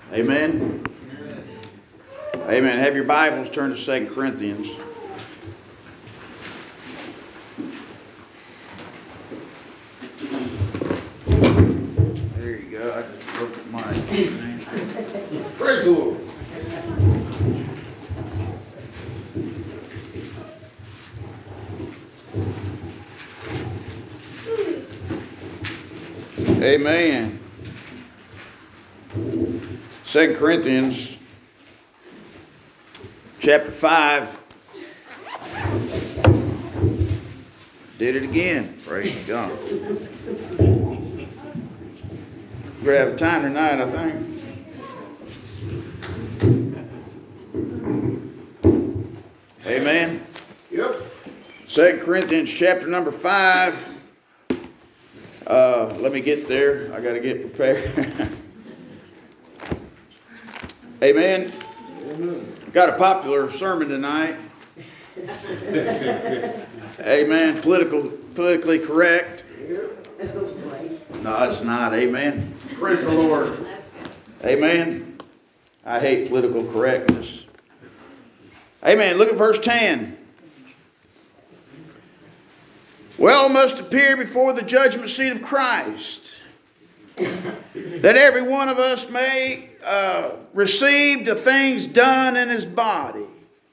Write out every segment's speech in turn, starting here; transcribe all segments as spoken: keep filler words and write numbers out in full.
Amen. Amen. Have your Bibles turned to Second Corinthians. There you go. I just broke the mic. Praise the Lord. Amen. Second Corinthians chapter five. Did it again. Praise God. We're going to have a time tonight, I think. Amen. Yep. Second Corinthians chapter number five. Uh, let me get there. I got to get prepared. Amen. Got a popular sermon tonight. Amen. Political, politically correct. No, it's not. Amen. Praise the Lord. Amen. I hate political correctness. Amen. Look at verse ten. Well, must appear before the judgment seat of Christ, that every one of us may uh, receive the things done in his body,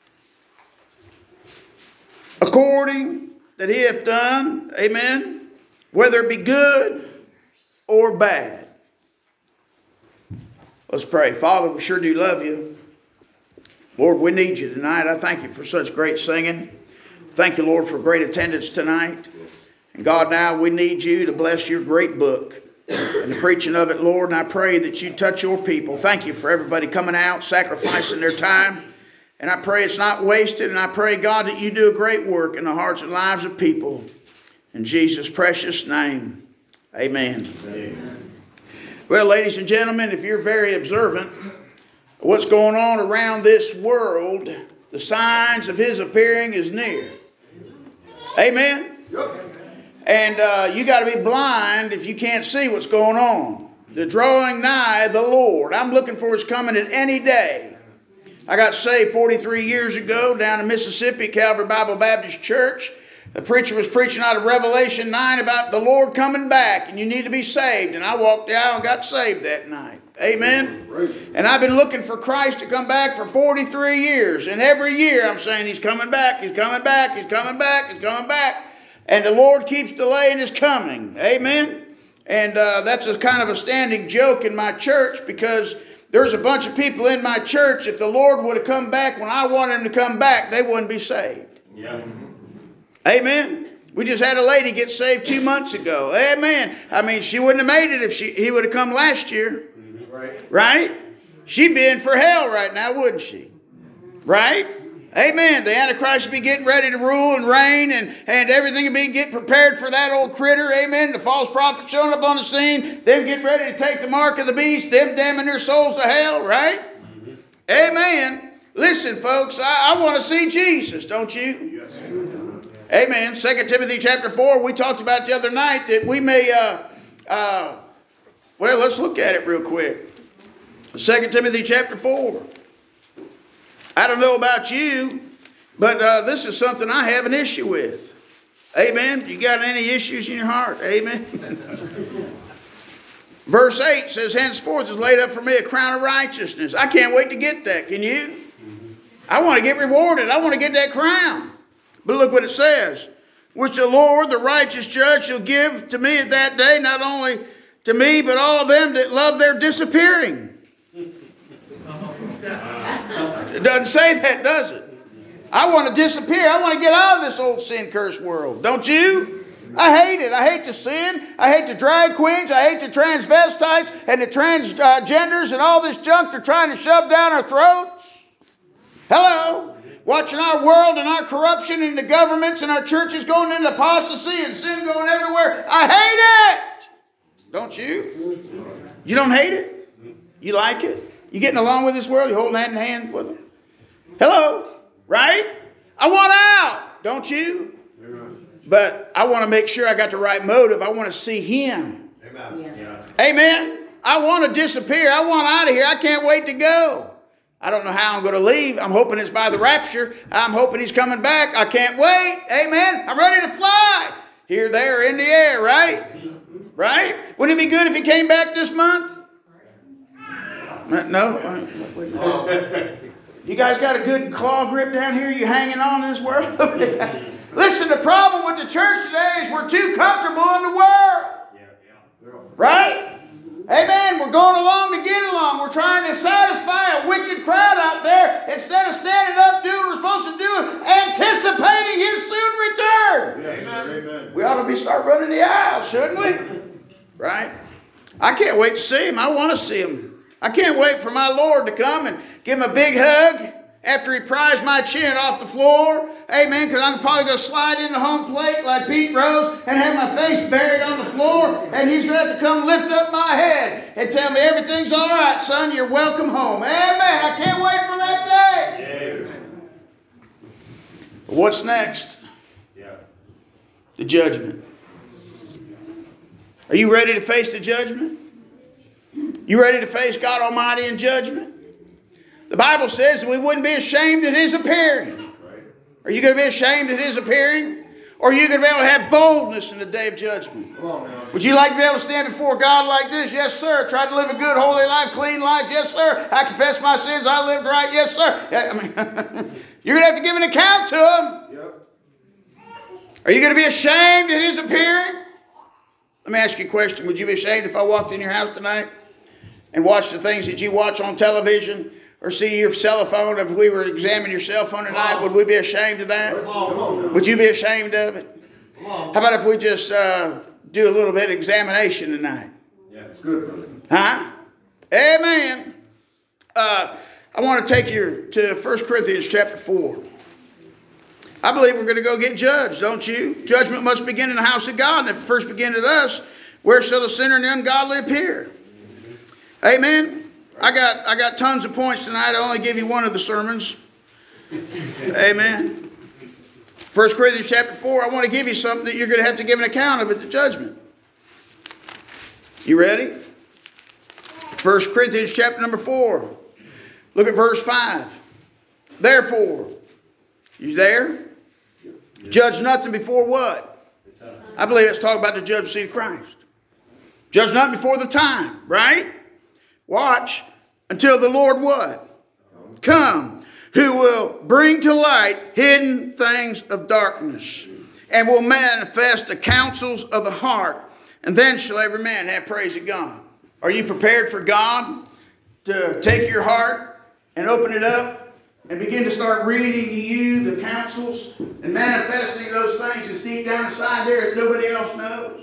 according that he hath done, amen, whether it be good or bad. Let's pray. Father, we sure do love you. Lord, we need you tonight. I thank you for such great singing. Thank you, Lord, for great attendance tonight. And God, now we need you to bless your great book and the preaching of it, Lord. And I pray that you touch your people. Thank you for everybody coming out, sacrificing their time. And I pray it's not wasted. And I pray, God, that you do a great work in the hearts and lives of people. In Jesus' precious name, amen. Amen. Well, ladies and gentlemen, if you're very observant of what's going on around this world, the signs of his appearing is near. Amen? Yep. And uh, you got to be blind if you can't see what's going on. The drawing nigh the Lord. I'm looking for his coming at any day. I got saved forty-three years ago down in Mississippi, Calvary Bible Baptist Church. The preacher was preaching out of Revelation nine about the Lord coming back and you need to be saved. And I walked out and got saved that night. Amen. And I've been looking for Christ to come back for forty-three years. And every year I'm saying he's coming back, he's coming back, he's coming back, he's coming back. And the Lord keeps delaying his coming. Amen. And uh, that's a kind of a standing joke in my church because there's a bunch of people in my church. If the Lord would have come back when I wanted him to come back, they wouldn't be saved. Yeah. Amen. We just had a lady get saved two months ago. Amen. I mean, she wouldn't have made it if she he would have come last year. Right. Right? She'd be in for hell right now, wouldn't she? Right? Amen. The Antichrist would be getting ready to rule and reign and, and everything would be getting prepared for that old critter. Amen. The false prophet showing up on the scene. Them getting ready to take the mark of the beast. Them damning their souls to hell. Right? Mm-hmm. Amen. Listen, folks. I, I want to see Jesus. Don't you? Yes. Amen. Second Timothy chapter four. We talked about the other night that we may... Uh, uh, well, let's look at it real quick. Second Timothy chapter four. I don't know about you, but uh, this is something I have an issue with. Amen. You got any issues in your heart? Amen. Verse eight says, henceforth is laid up for me a crown of righteousness. I can't wait to get that. Can you? I want to get rewarded. I want to get that crown. But look what it says. Which the Lord, the righteous judge, shall give to me at that day, not only to me, but all them that love their disappearing. It doesn't say that, does it? I want to disappear. I want to get out of this old sin-cursed world. Don't you? I hate it. I hate the sin. I hate the drag queens. I hate the transvestites and the transgenders and all this junk they're trying to shove down our throats. Hello? Watching our world and our corruption and the governments and our churches going into apostasy and sin going everywhere. I hate it. Don't you? You don't hate it? You like it? You getting along with this world? You holding hand in hand with them? Hello? Right? I want out. Don't you? But I want to make sure I got the right motive. I want to see him. Amen. Yeah. Amen. I want to disappear. I want out of here. I can't wait to go. I don't know how I'm going to leave. I'm hoping it's by the rapture. I'm hoping he's coming back. I can't wait. Amen. I'm ready to fly. Here, there, in the air, right? Right? Wouldn't it be good if he came back this month? No? You guys got a good claw grip down here? You hanging on to this world? Listen, the problem with the church today is we're too comfortable in the world. Right? Amen. We're going along to get along. We're trying to satisfy a wicked crowd out there instead of standing up, doing what we're supposed to do, anticipating his soon return. Yes, amen. We ought to be start running the aisle, shouldn't we? Right? I can't wait to see him. I want to see him. I can't wait for my Lord to come and give him a big hug after he pries my chin off the floor. Amen. Because I'm probably going to slide in the home plate like Pete Rose and have my face buried on the floor. And he's going to have to come lift up my head and tell me everything's all right, son. You're welcome home. Amen. I can't wait for that day. Amen. What's next? Yeah. The judgment. Are you ready to face the judgment? You ready to face God Almighty in judgment? The Bible says we wouldn't be ashamed at his appearing. Are you going to be ashamed at his appearing? Or are you going to be able to have boldness in the day of judgment? Would you like to be able to stand before God like this? Yes, sir. Try to live a good, holy life, clean life. Yes, sir. I confess my sins. I lived right. Yes, sir. I mean, you're going to have to give an account to him. Yep. Are you going to be ashamed at his appearing? Let me ask you a question. Would you be ashamed if I walked in your house tonight and watched the things that you watch on television? Or see your cell phone, if we were examining your cell phone tonight, would we be ashamed of that? Would you be ashamed of it? How about if we just uh, do a little bit of examination tonight? Yeah, it's good, brother. Huh? Amen. Uh, I want to take you to First Corinthians chapter four. I believe we're going to go get judged, don't you? Judgment must begin in the house of God. And if it first begin at us, where shall the sinner and the ungodly appear? Amen. I got I got tons of points tonight. I only give you one of the sermons. Amen. First Corinthians chapter four, I want to give you something that you're going to have to give an account of at the judgment. You ready? First Corinthians chapter number four. Look at verse five. Therefore, you there? Judge nothing before what? I believe it's talking about the judgment seat of Christ. Judge nothing before the time, right? Watch until the Lord what? Come, who will bring to light hidden things of darkness and will manifest the counsels of the heart. And then shall every man have praise of God. Are you prepared for God to take your heart and open it up and begin to start reading to you the counsels and manifesting those things that's deep down inside there that nobody else knows?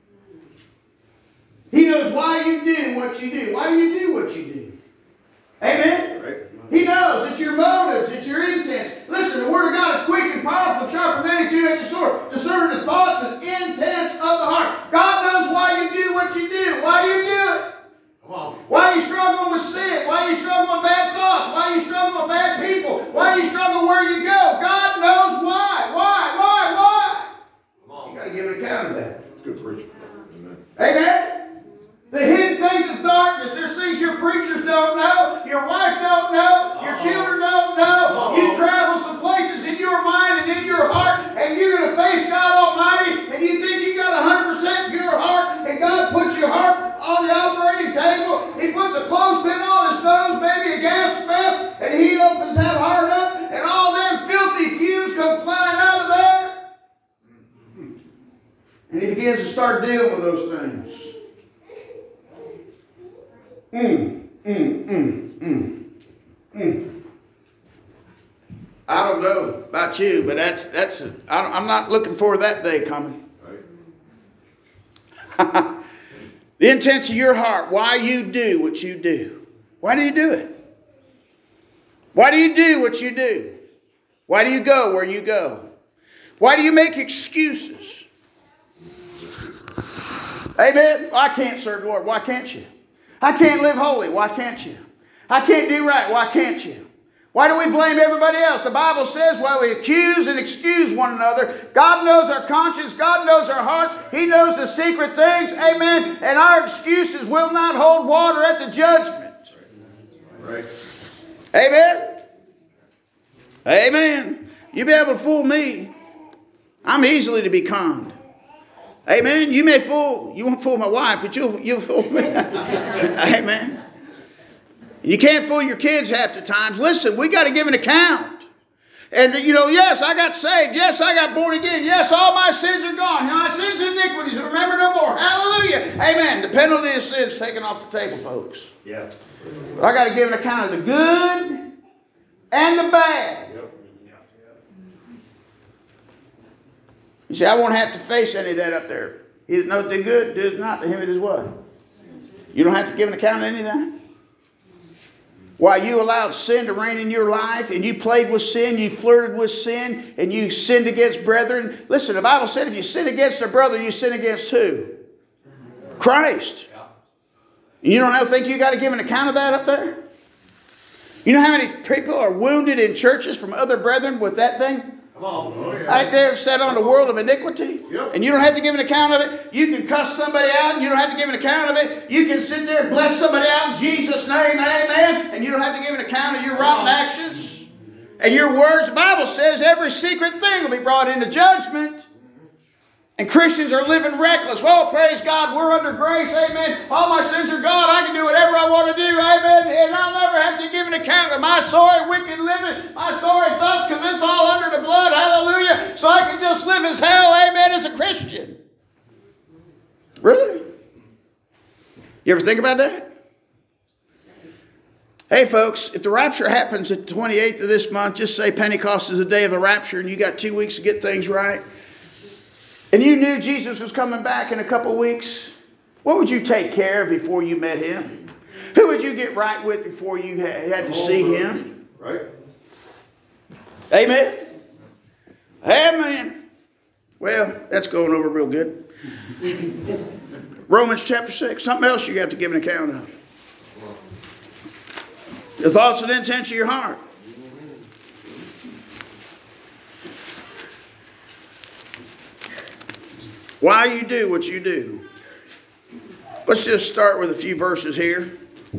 He knows why you do what you do. Why do you do what you do? Amen? Right. He knows. It's your motives. It's your intents. Listen, the Word of God is quick and powerful, sharper than any two-edged sword, discerning the thoughts and intents of the heart. God knows why you do what you do. Why do you do it? Come on. Why are you struggling with sin? Why are you struggling with bad thoughts? Why are you struggling with bad people? Why are you struggling where you go? God knows why. Why? Why? Why? Come on. You got to give an account of that. It's good preaching. Amen. Amen. The hidden things of darkness. There's things your preachers don't know. Your wife don't know. Your children don't know. You travel some places in your mind and in your heart, and you're going to face God Almighty, and you think you got a one hundred percent pure heart, and God puts your heart on the operating table. He puts a clothespin on his nose, maybe a gas mask, and he opens that heart up, and all them filthy fumes come flying out of there. And he begins to start dealing with those things. Mm, mm, mm, mm, mm. I don't know about you, but that's that's. A, I I'm not looking for that day coming. Right. The intents of your heart, why you do what you do. Why do you do it? Why do you do what you do? Why do you go where you go? Why do you make excuses? Amen. Well, I can't serve the Lord. Why can't you? I can't live holy. Why can't you? I can't do right. Why can't you? Why do we blame everybody else? The Bible says, while we accuse and excuse one another, God knows our conscience, God knows our hearts, He knows the secret things, amen, and our excuses will not hold water at the judgment. Right. Amen? Amen. You be able to fool me. I'm easily to be conned. Amen. You may fool, you won't fool my wife, but you'll, you'll fool me. Amen. You can't fool your kids half the times. Listen, we got to give an account. And, you know, yes, I got saved. Yes, I got born again. Yes, all my sins are gone. My sins and iniquities are remembered no more. Hallelujah. Amen. The penalty of sin is taken off the table, folks. Yeah. But I got to give an account of the good and the bad. Yep. You see, I won't have to face any of that up there. He that knows the good, does not, to him it is what? You don't have to give an account of any of that? While you allowed sin to reign in your life, and you played with sin, you flirted with sin, and you sinned against brethren. Listen, the Bible said if you sin against a brother, you sin against who? Christ. And you don't have to think you got to give an account of that up there? You know how many people are wounded in churches from other brethren with that thing? Come on. Oh, yeah. Right there, set on the world of iniquity. Yep. And you don't have to give an account of it. You can cuss somebody out and you don't have to give an account of it. You can sit there and bless somebody out in Jesus' name, amen. And you don't have to give an account of your rotten actions. And your words, the Bible says every secret thing will be brought into judgment. And Christians are living reckless. Well, praise God, we're under grace, amen. All my sins are gone. I can do whatever I want to do, amen. And I'll never have to give an account of my sorry, wicked living, my sorry thoughts, because it's all under the blood, hallelujah. So I can just live as hell, amen, as a Christian. Really? You ever think about that? Hey, folks, if the rapture happens at the twenty-eighth of this month, just say Pentecost is the day of the rapture, and you got two weeks to get things right. And you knew Jesus was coming back in a couple weeks, what would you take care of before you met Him? Who would you get right with before you had to see Him? Right. Amen. Amen. Well, that's going over real good. Romans chapter six. Something else you have to give an account of. The thoughts and intents of your heart. Why you do what you do. Let's just start with a few verses here.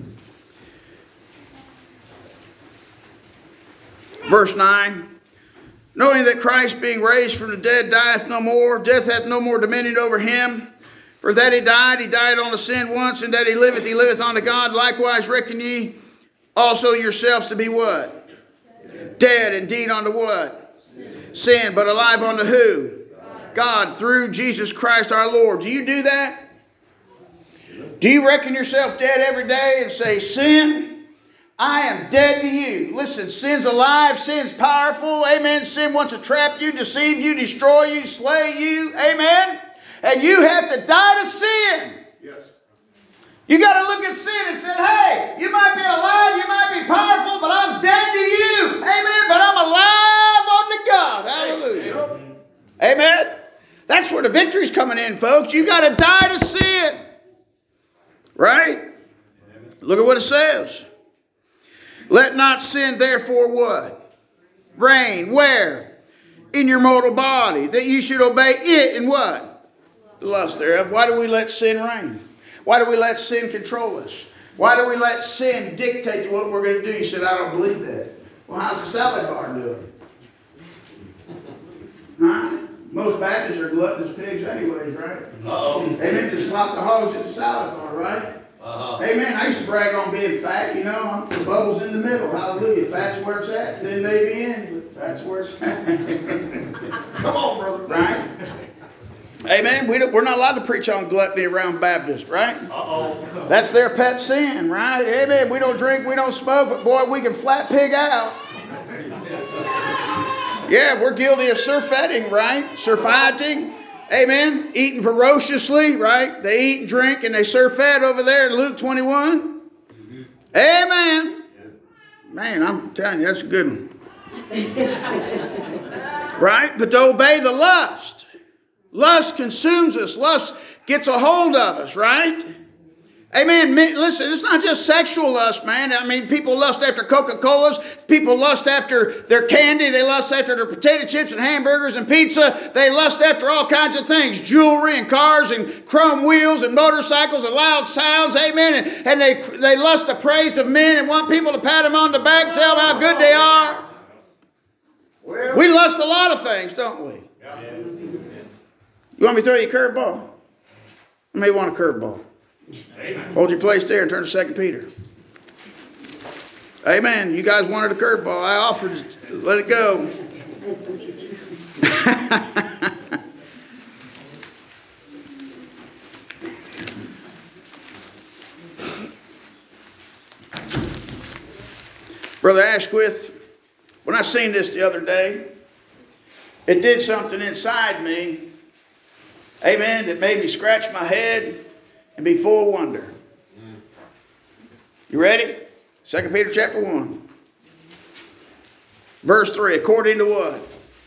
Verse nine. Knowing that Christ being raised from the dead dieth no more, death hath no more dominion over him. For that he died, he died unto sin once, and that he liveth, he liveth unto God. Likewise reckon ye also yourselves to be what? Dead indeed unto what? Sin. Sin, but alive unto who? God, through Jesus Christ our Lord. Do you do that? Do you reckon yourself dead every day and say, sin, I am dead to you? Listen, sin's alive, sin's powerful, amen. Sin wants to trap you, deceive you, destroy you, slay you, amen. And you have to die to sin. Yes. You got to look at sin and say, hey, you might be alive, you might be powerful, but I'm dead to you, amen. But I'm alive unto God, hallelujah. Amen. That's where the victory's coming in, folks. You got to die to sin. Right? Look at what it says. Let not sin therefore what? Reign. Where? In your mortal body. That you should obey it in what? The lust thereof. Why do we let sin reign? Why do we let sin control us? Why do we let sin dictate what we're going to do? You said, I don't believe that. Well, how's the salad bar doing? Huh? Most Baptists are gluttonous pigs anyways, right? Uh-oh. Amen. Just slop the hogs at the salad bar, right? Uh-huh. Amen. I used to brag on being fat, you know. The bubble's in the middle. Hallelujah. Fat's where it's at. Thin may be in, but fat's where it's at. Come on, brother. Right? Amen. We don't, we're not allowed to preach on gluttony around Baptists, right? Uh-oh. That's their pet sin, right? Amen. We don't drink, we don't smoke, but boy, we can flat pig out. Yeah, we're guilty of surfeiting, right? Surfeiting. Amen. Eating ferociously, right? They eat and drink and they surfeit over there in Luke twenty-one. Mm-hmm. Amen. Man, I'm telling you, that's a good one. Right? But to obey the lust. Lust consumes us. Lust gets a hold of us, right? Amen. Listen, it's not just sexual lust, man. I mean, people lust after Coca-Colas. People lust after their candy. They lust after their potato chips and hamburgers and pizza. They lust after all kinds of things. Jewelry and cars and chrome wheels and motorcycles and loud sounds. Amen. And, and they, they lust the praise of men and want people to pat them on the back, tell them how good they are. Well, We lust a lot of things, don't we? yeah. You want me to throw you a curveball? I may want a curveball. Amen. Hold your place there and turn to Second Peter. Amen. You guys wanted a curveball. I offered to let it go. Brother Ashquith, when I seen this the other day, it did something inside me. Amen. That made me scratch my head and be full of wonder. You ready? Second Peter chapter one. Verse three. According to what?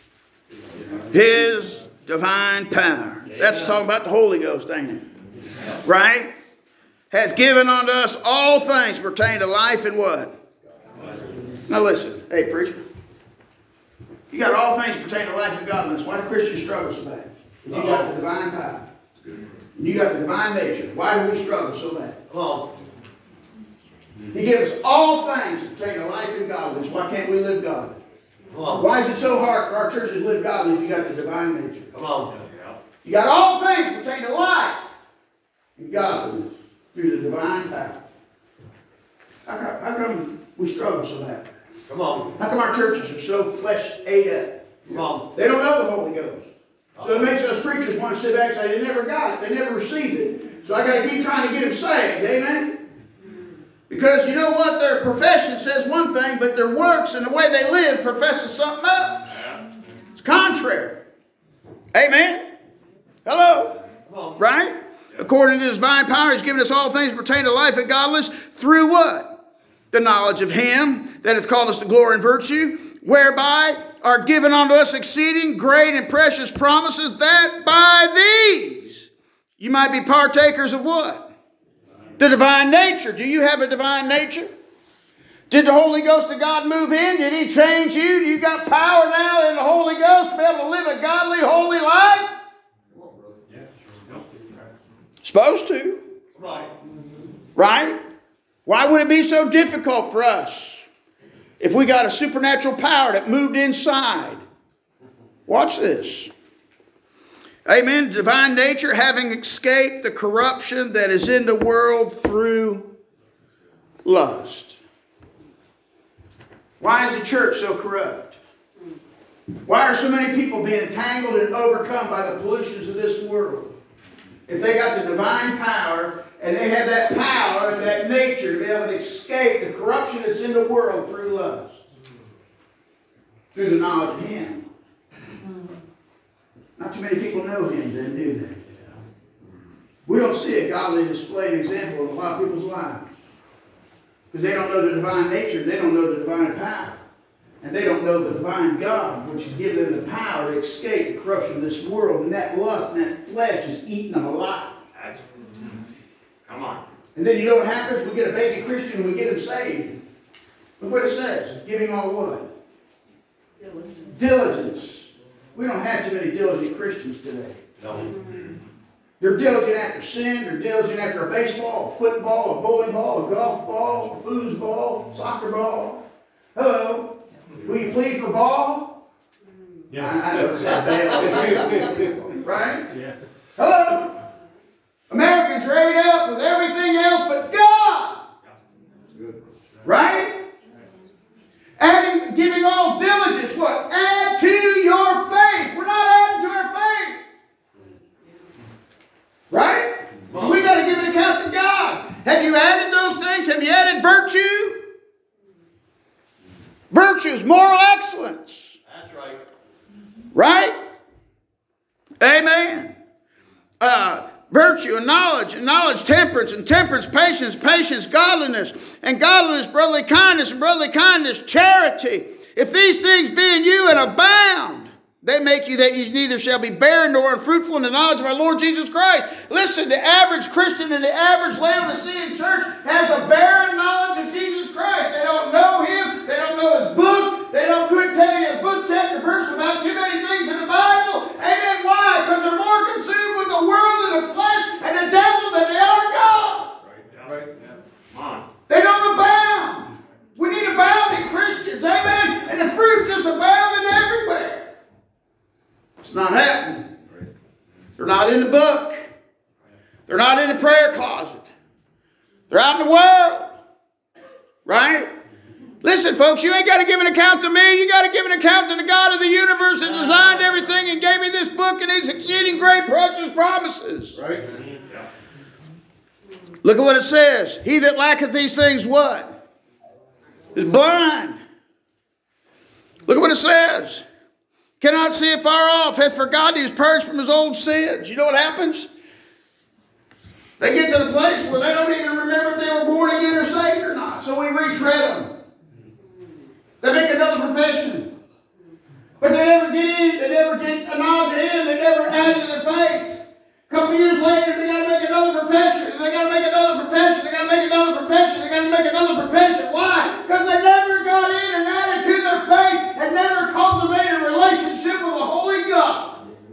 His divine power. That's talking about the Holy Ghost, ain't it? Right? Has given unto us all things pertaining to life and what? Now listen. Hey, preacher. You got all things pertaining to life and godliness. Why do Christians struggle so bad? If you got the divine power. You got the divine nature. Why do we struggle so bad? Come on. He gives us all things that pertain to life and godliness. Why can't we live godly? Come on. Why is it so hard for our churches to live godly if you got the divine nature? Come on. You got all things pertaining to life and godliness through the divine power. How come, how come we struggle so bad? Come on. How come our churches are so flesh ate up? Come on. They don't know the Holy Ghost. So it makes us preachers want to sit back and say, they never got it. They never received it. So I got to keep trying to get them saved. Amen? Because you know what? Their profession says one thing, but their works and the way they live professes something else. It's contrary. Amen? Hello? Come on. Right? According to his divine power, he's given us all things pertaining to life and godliness through what? The knowledge of him that hath called us to glory and virtue, whereby are given unto us exceeding great and precious promises, that by these you might be partakers of what? The divine nature. Do you have a divine nature? Did the Holy Ghost of God move in? Did he change you? Do you got power now in the Holy Ghost to be able to live a godly, holy life? Supposed to. Right. Right? Why would it be so difficult for us if we got a supernatural power that moved inside? Watch this. Amen. Divine nature, having escaped the corruption that is in the world through lust. Why is the church so corrupt? Why are so many people being entangled and overcome by the pollutions of this world? If they got the divine power and they have that power and that nature to be able to escape the corruption that's in the world through lust, through the knowledge of him. Not too many people know him, then, do they? We don't see a godly display and example in a lot of people's lives. Because they don't know the divine nature, they don't know the divine power. And they don't know the divine God, which has given them the power to escape the corruption of this world. And that lust and that flesh is eating them alive. That's, come on. And then you know what happens? We get a baby Christian and we get him saved. Look what it says. Giving all what? Diligence. Diligence. We don't have too many diligent Christians today. No. They're diligent after sin. They're diligent after a baseball, a football, a bowling ball, a golf ball, a foosball, soccer ball. Hello. Will you plead for ball? Yeah. I, I know it's that bad. Right? Yeah. Hello. Americans trade up with everything else but God. Right? Adding, giving all diligence, what? Add to your faith. We're not adding to our faith. Right? We got to give an account to God. Have you added those things? Have you added virtue? Virtue is moral excellence. That's right. Right? Amen. Uh, virtue and knowledge, and knowledge, temperance, and temperance, patience, patience, godliness, and godliness, brotherly kindness, and brotherly kindness, charity. If these things be in you and abound, They make you that you neither shall be barren nor unfruitful in the knowledge of our Lord Jesus Christ. Listen, the average Christian in the average Laodicean church has a barren knowledge of Jesus Christ. They don't know Him. They don't know His book. They don't couldn't tell you a book, chapter, verse about too many things in the Bible. Amen. Why? Because they're more consumed with the world and the flesh and the devil than they are God. Right. Right. Yeah. Come on. They don't abound. We need abounding Christians. Amen. And the fruit just abounding everywhere. It's not happening. They're not in the book. They're not in the prayer closet. They're out in the world. Right? Listen, folks, you ain't got to give an account to me. You got to give an account to the God of the universe that designed everything and gave me this book and His exceeding great precious promises. Right. Look at what it says. He that lacketh these things, what? Is blind. Look at what it says. Cannot see it far off, hath forgotten he is purged from his old sins. You know what happens? They get to the place where they don't even remember if they were born again or saved or not. So we retread them. They make another profession. But they never get in, they never get a knowledge of Him, they never add to their faith. A couple years later, they got to make another profession. They got to make another profession. They got to make another profession. They got to make another profession. Why? Because they never got in and added to their faith and never cultivated a relationship with the Holy God.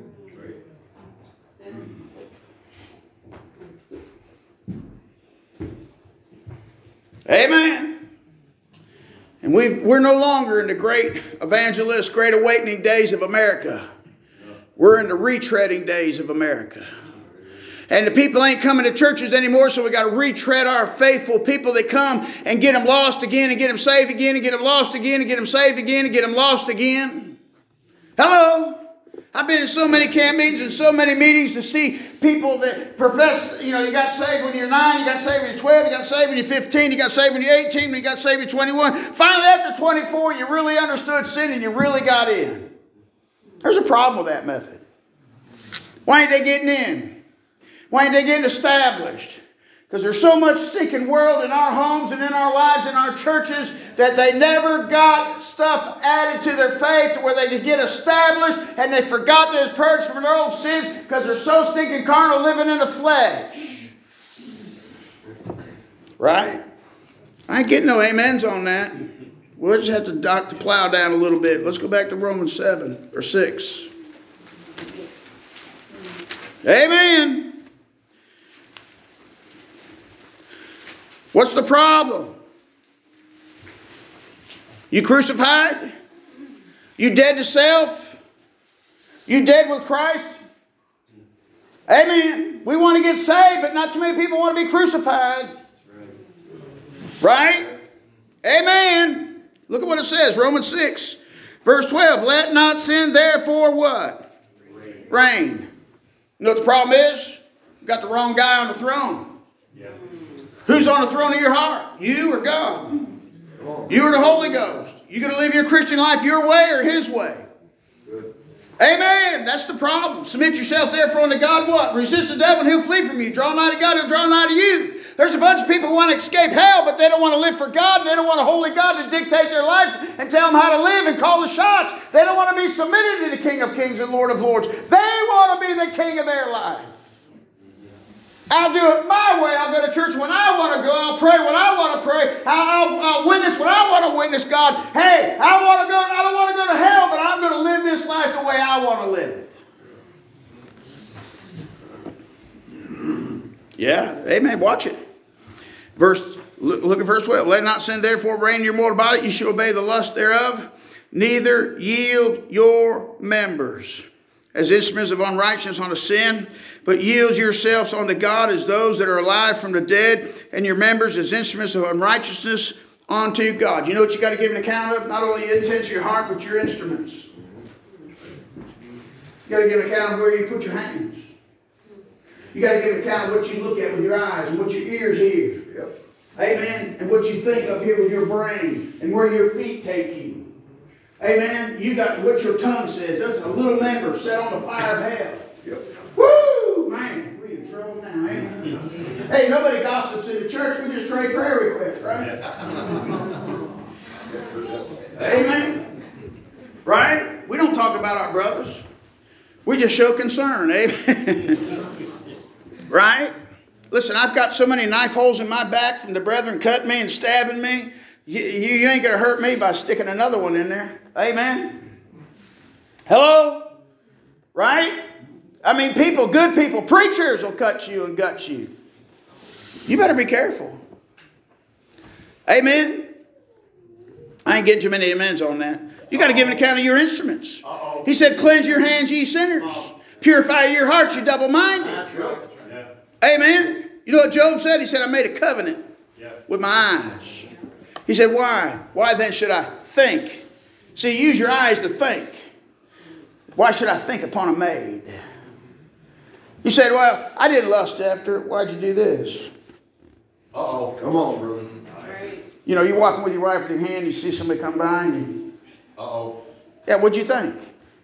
Amen. And we've, we're no longer in the great evangelist, great awakening days of America. We're in the retreading days of America. And the people ain't coming to churches anymore, so we got to retread our faithful people that come and get them lost again and get them saved again and get them lost again and get them saved again and get them lost again. Hello? I've been in so many camp meetings and so many meetings to see people that profess, you know, you got saved when you're nine, you got saved when you're twelve, you got saved when you're fifteen, you got saved when you're eighteen, when you got saved when you're twenty-one. Finally, after twenty-four, you really understood sin and you really got in. There's a problem with that method. Why ain't they getting in? Why ain't they getting established? Because there's so much stinking world in our homes and in our lives, in our churches, that they never got stuff added to their faith to where they could get established, and they forgot they was purged from their old sins because they're so stinking carnal living in the flesh. Right? I ain't getting no amens on that. We'll just have to dock the plow down a little bit. Let's go back to Romans seven or six. Amen. What's the problem? You crucified? You dead to self? You dead with Christ? Amen. We want to get saved, but not too many people want to be crucified. Right? Amen. Look at what it says. Romans six, verse twelve. Let not sin therefore what? Reign. Reign. You know what the problem is? You got the wrong guy on the throne. Yeah. Who's on the throne of your heart? You or God? You or the Holy Ghost? You going to live your Christian life your way or His way? Good. Amen. That's the problem. Submit yourself therefore unto God what? Resist the devil and he'll flee from you. Draw nigh to God, he'll draw nigh to you. There's a bunch of people who want to escape hell, but they don't want to live for God. They don't want a holy God to dictate their life and tell them how to live and call the shots. They don't want to be submitted to the King of Kings and Lord of Lords. They want to be the king of their life. I'll do it my way. I'll go to church when I want to go. I'll pray when I want to pray. I'll, I'll, I'll witness when I want to witness God. Hey, I want to go. I don't want to go to hell, but I'm going to live this life the way I want to live it. Yeah, amen. Watch it. Verse, look, look at verse twelve. Let not sin therefore reign in your mortal body. You shall obey the lust thereof. Neither yield your members as instruments of unrighteousness unto sin, but yield yourselves unto God as those that are alive from the dead, and your members as instruments of unrighteousness unto God. You know what you got to give an account of? Not only the intents of your heart, but your instruments. You got to give an account of where you put your hands. You got to give an account of what you look at with your eyes and what your ears hear. Yep. Amen. And what you think up here with your brain and where your feet take you. Amen. You got what your tongue says. That's a little member set on the fire of hell. Yep. Woo! Man, we in trouble now. Amen. Hey, nobody gossips in the church. We just trade prayer requests, right? Amen. Right? We don't don't talk about our brothers. We just show concern, amen. Right? Listen, I've got so many knife holes in my back from the brethren cutting me and stabbing me. You, you ain't going to hurt me by sticking another one in there. Amen. Hello? Right? I mean, people, good people, preachers will cut you and gut you. You better be careful. Amen. I ain't getting too many amens on that. You got to give an account of your instruments. Uh-oh. He said, cleanse your hands, ye sinners. Uh-oh. Purify your hearts, you double-minded. That's right. Yeah. Amen. You know what Job said? He said, I made a covenant yeah. with my eyes. He said, why? Why then should I think? See, use your eyes to think. Why should I think upon a maid? You said, well, I didn't lust after it. Why'd you do this? Uh-oh. Come on, brother. You know, you're walking with your rifle in your hand, you see somebody come by and you... Uh-oh. Yeah, what'd you think?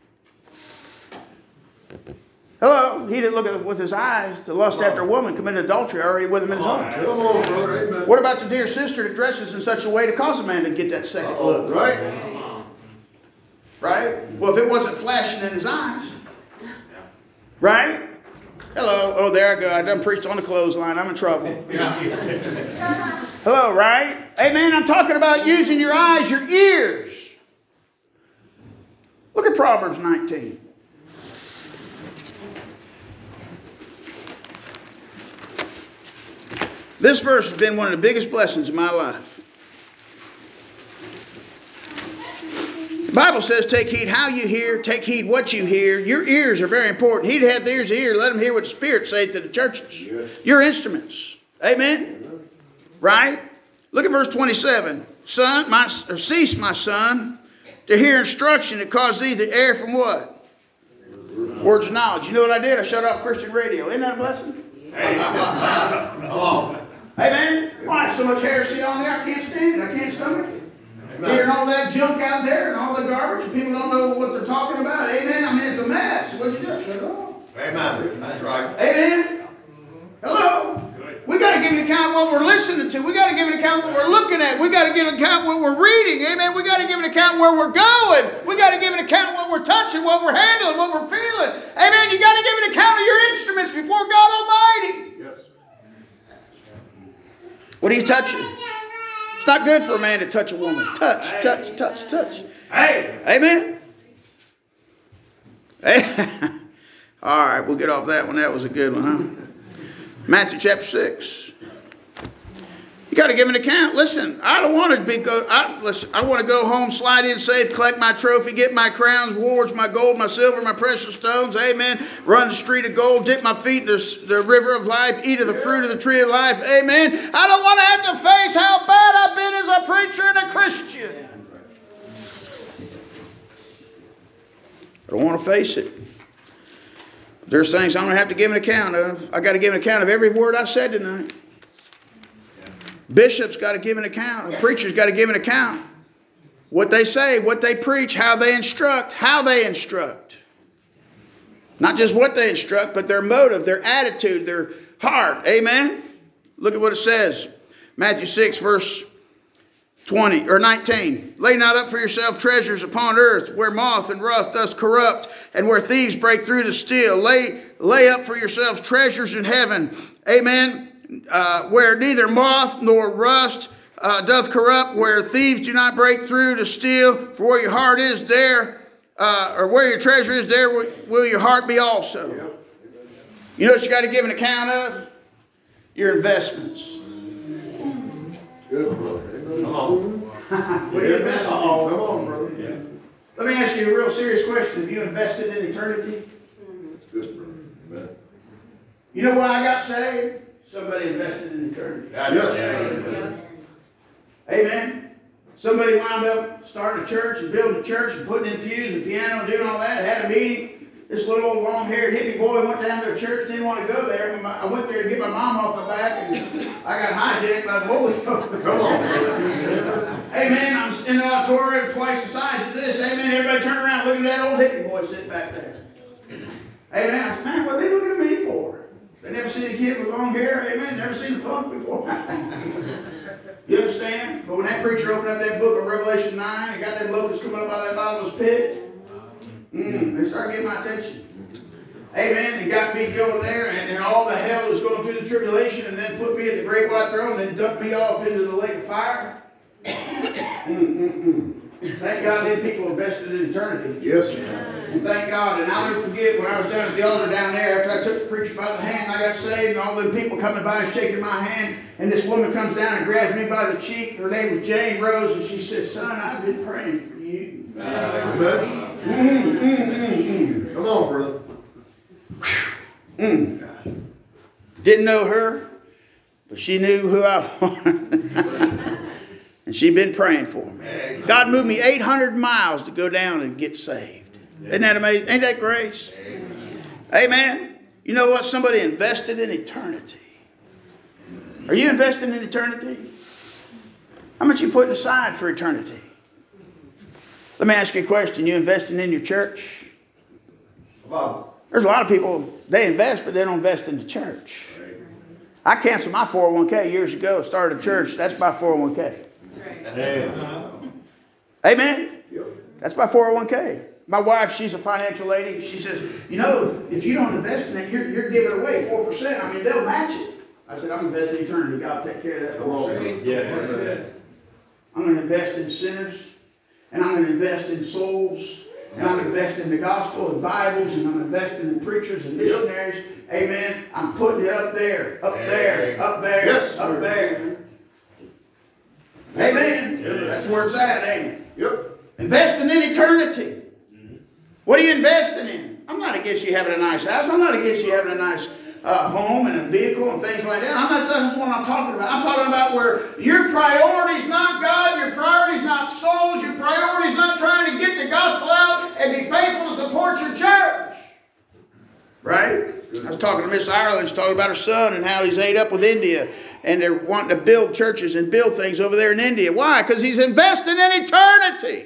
Hello? He didn't look at it with his eyes to lust after a woman, committed adultery already with him in his heart. Come on, brother. Amen. What about the dear sister that dresses in such a way to cause a man to get that second Uh-oh. look? Right? Right? Well, if it wasn't flashing in his eyes. Right? Hello. Oh, there I go. I done preached on the clothesline. I'm in trouble. Hello, right? Amen. I'm talking about using your eyes, your ears. Look at Proverbs nineteen. This verse has been one of the biggest blessings of my life. The Bible says, take heed how you hear, take heed what you hear. Your ears are very important. He that hath ears to hear, let him hear what the Spirit saith to the churches. Yes. Your instruments. Amen? Amen? Right? Look at verse twenty-seven. Son, my, or cease, my son, to hear instruction that causes thee to err from what? Words of knowledge. You know what I did? I shut off Christian radio. Isn't that a blessing? Come on. Amen? Why? So much heresy on there, I can't stand it. I can't stomach it. Amen. Hearing all that junk out there and all the garbage, people don't know what they're talking about. Amen? I mean, it's a mess. What'd you do? Shut it off. Amen. That's right. Amen? Hello? We got to give an account of what we're listening to. We got to give an account of what we're looking at. We got to give an account of what we're reading. Amen? We got to give an account of where we're going. We got to give an account of what we're touching, what we're handling, what we're feeling. Amen? You got to give an account of your instruments before God Almighty. Yes. What are you touching? It's not good for a man to touch a woman. Touch, touch, touch, touch. Hey. Amen? Hey. All right, we'll get off that one. That was a good one, huh? Matthew chapter six. You got to give an account. Listen, I don't want to be go. I, listen, I want to go home, slide in safe, collect my trophy, get my crowns, awards, my gold, my silver, my precious stones. Amen. Run the street of gold, dip my feet in the, the river of life, eat of the fruit of the tree of life. Amen. I don't want to have to face how bad I've been as a preacher and a Christian. I don't want to face it. There's things I'm going to have to give an account of. I got to give an account of every word I said tonight. Bishop's got to give an account. A preacher's got to give an account. What they say, what they preach, how they instruct, how they instruct. Not just what they instruct, but their motive, their attitude, their heart. Amen? Look at what it says. Matthew six, verse twenty or nineteen. Lay not up for yourself treasures upon earth, where moth and rust doth corrupt, and where thieves break through to steal. Lay, lay up for yourselves treasures in heaven. Amen. Uh, where neither moth nor rust uh, doth corrupt, where thieves do not break through to steal. For where your heart is, there, uh, or where your treasure is, there will, will your heart be also. You know what you got to give an account of? Your investments. Good, brother. Come on. What are you investing in? Come on, brother. Yeah. Let me ask you a real serious question. Have you invested in eternity? Good, brother. Amen. You know why I got saved? Somebody invested in eternity. Yes. Amen. Amen. Somebody wound up starting a church and building a church and putting in pews and piano and doing all that. Had a meeting. This little old long-haired hippie boy went down to a church, didn't want to go there. I went there to get my mom off my back, and I got hijacked by the Holy Ghost. Come on. Amen. I'm in the auditorium twice the size of this. Amen. Everybody turn around looking at that old hippie boy sitting back there. Amen. I said, man, what are they looking at me for? They never seen a kid with long hair. Amen. Never seen a punk before. You understand? But when that preacher opened up that book of Revelation nine and got that locusts coming up out of that bottomless pit, Mm, they started getting my attention. Amen. And got me going there, and, and all the hell was going through the tribulation, and then put me at the great white throne, and then dumped me off into the lake of fire. Mm-mm-mm. Thank God them people invested in eternity. Yes, sir. And thank God. And I'll never forget when I was down at the altar down there, after I took the preacher by the hand, I got saved, and all them people coming by and shaking my hand, and this woman comes down and grabs me by the cheek. Her name was Jane Rose, and she said, son, I've been praying for you. Amen. Mm, mm, mm, mm. Come on, brother. Mm. Didn't know her, but she knew who I was. And she'd been praying for me. God moved me eight hundred miles to go down and get saved. Isn't that amazing? Ain't that grace? Amen. You know what? Somebody invested in eternity. Are you investing in eternity? How much are you putting aside for eternity? Let me ask you a question. You investing in your church? There's a lot of people, they invest, but they don't invest in the church. I canceled my four oh one k years ago, started a church. That's my four oh one k. Amen? That's my four oh one k. My wife, she's a financial lady. She says, you know, if you don't invest in it, you're, you're giving away four percent. I mean, they'll match it. I said, I'm investing in eternity. God will take care of that four percent. Yeah. I'm going to invest in sinners. And I'm going to invest in souls. And I'm going to invest in the gospel and Bibles. And I'm investing in preachers and missionaries. Amen. I'm putting it up there, up there, up there, Yes, up sir. there. Amen. That's where it's at, amen. Yep. Investing in eternity. What are you investing in? I'm not against you having a nice house. I'm not against you having a nice uh, home and a vehicle and things like that. I'm not saying that's what I'm talking about. I'm talking about where your priority is not God, your priority is not souls, your priority is not trying to get the gospel out and be faithful to support your church. Right? I was talking to Miss Ireland. She's talking about her son and how he's ate up with India. And they're wanting to build churches and build things over there in India. Why? Because he's investing in eternity.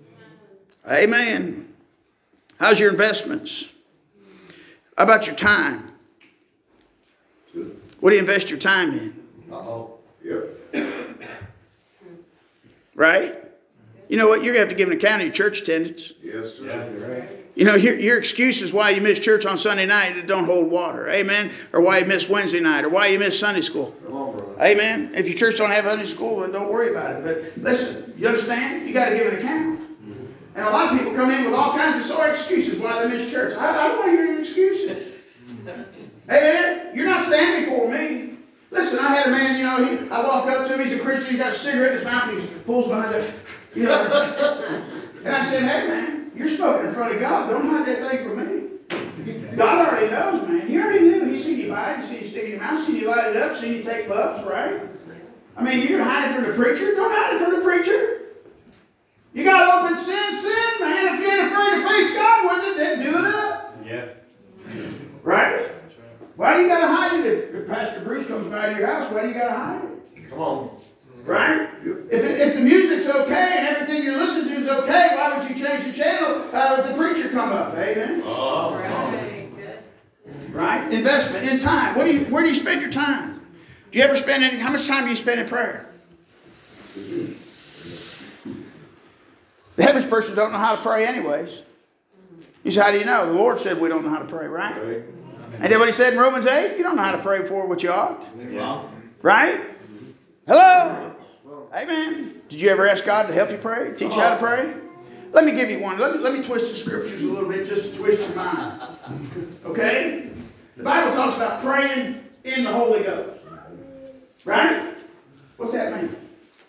Amen. How's your investments? How about your time? What do you invest your time in? Uh-oh. Yep. Right? You know what? You're going to have to give an account of your church attendance. Yes, sir. Yeah, you're right. You know, your, your excuses why you miss church on Sunday night that don't hold water. Amen. Or why you miss Wednesday night. Or why you miss Sunday school. Come on, brother. Amen. If your church don't have Sunday school, then don't worry about it. But listen, you understand? You got to give an account. And a lot of people come in with all kinds of sore excuses why they miss church. I, I don't want to hear your excuses. Amen. You're not standing before me. Listen, I had a man, you know, he, I walk up to him, he's a Christian, he's got a cigarette in his mouth, and he pulls behind the, you know. And I said, hey man, you're smoking in front of God. Don't hide that thing from me. God already knows, man. He already knew. He seen you buy it, he seen you stick it in your mouth, seen you light it up, seen you take puffs, right? I mean, you're going to hide it from the preacher? Don't hide it from the preacher. You got to open sin, sin, man. If you ain't afraid to face God with it, then do it up. Yeah. Right? Why do you got to hide it? If, if Pastor Bruce comes by to your house, why do you got to hide it? Come on. Right? If, it, if the music's okay and everything you're listening to is okay, why would you change the channel uh, if the preacher come up? Amen? Oh, Right. Good. Right? Investment in time. What do you, where do you spend your time? Do you ever spend any, how much time do you spend in prayer? The average person don't know how to pray anyways. You say, how do you know? The Lord said we don't know how to pray, right? right. And then what he said in Romans eight, you don't know how to pray for what you ought. Yeah. Right? Hello? Amen. Did you ever ask God to help you pray? Teach you how to pray? Let me give you one. Let me, let me twist the scriptures a little bit just to twist your mind. Okay? The Bible talks about praying in the Holy Ghost. Right? What's that mean?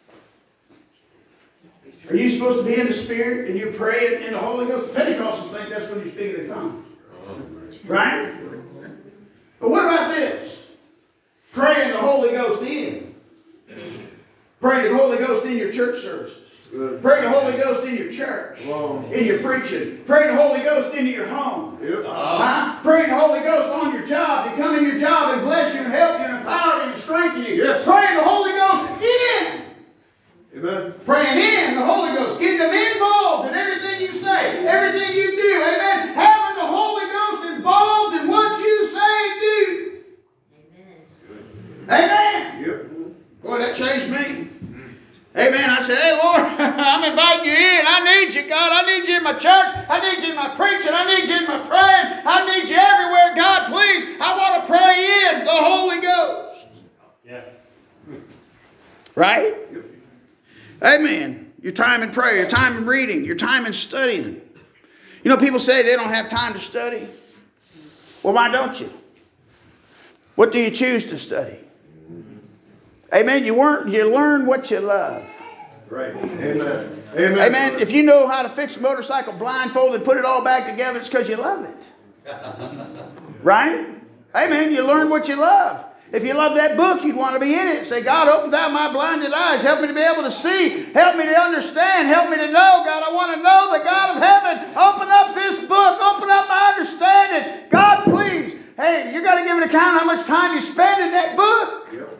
Are you supposed to be in the Spirit and you're praying in the Holy Ghost? The Pentecostals think that's when you're speaking in tongues. Right? But what about this? Praying the Holy Ghost in. Praying the Holy Ghost in your church services. Good. Praying the Holy Ghost in your church. Wow. In your preaching. Praying the Holy Ghost into your home. Yep. Huh? Praying the Holy Ghost on your job. To come in your job and bless you and help you and empower you and strengthen you. Yes. Praying the Holy Ghost in. Amen. Praying in the Holy Ghost. Getting them involved in everything you say. Everything you do. Amen. Having the Holy Ghost involved in what you say and do. Amen. Amen. Yep. Boy, that changed me. Amen. I said, hey, Lord, I'm inviting you in. I need you, God. I need you in my church. I need you in my preaching. I need you in my praying. I need you everywhere. God, please, I want to pray in the Holy Ghost. Yeah. Right? Amen. Your time in prayer, your time in reading, your time in studying. You know, people say they don't have time to study. Well, why don't you? What do you choose to study? Amen. You weren't, you learn what you love. Right. Amen. Amen. Amen. If you know how to fix a motorcycle blindfold and put it all back together, it's because you love it. Right? Amen. You learn what you love. If you love that book, you'd want to be in it. Say, God, open thou my blinded eyes. Help me to be able to see. Help me to understand. Help me to know. God, I want to know the God of heaven. Open up this book. Open up my understanding. God, please. Hey, you got to give an account of how much time you spend in that book. Yep.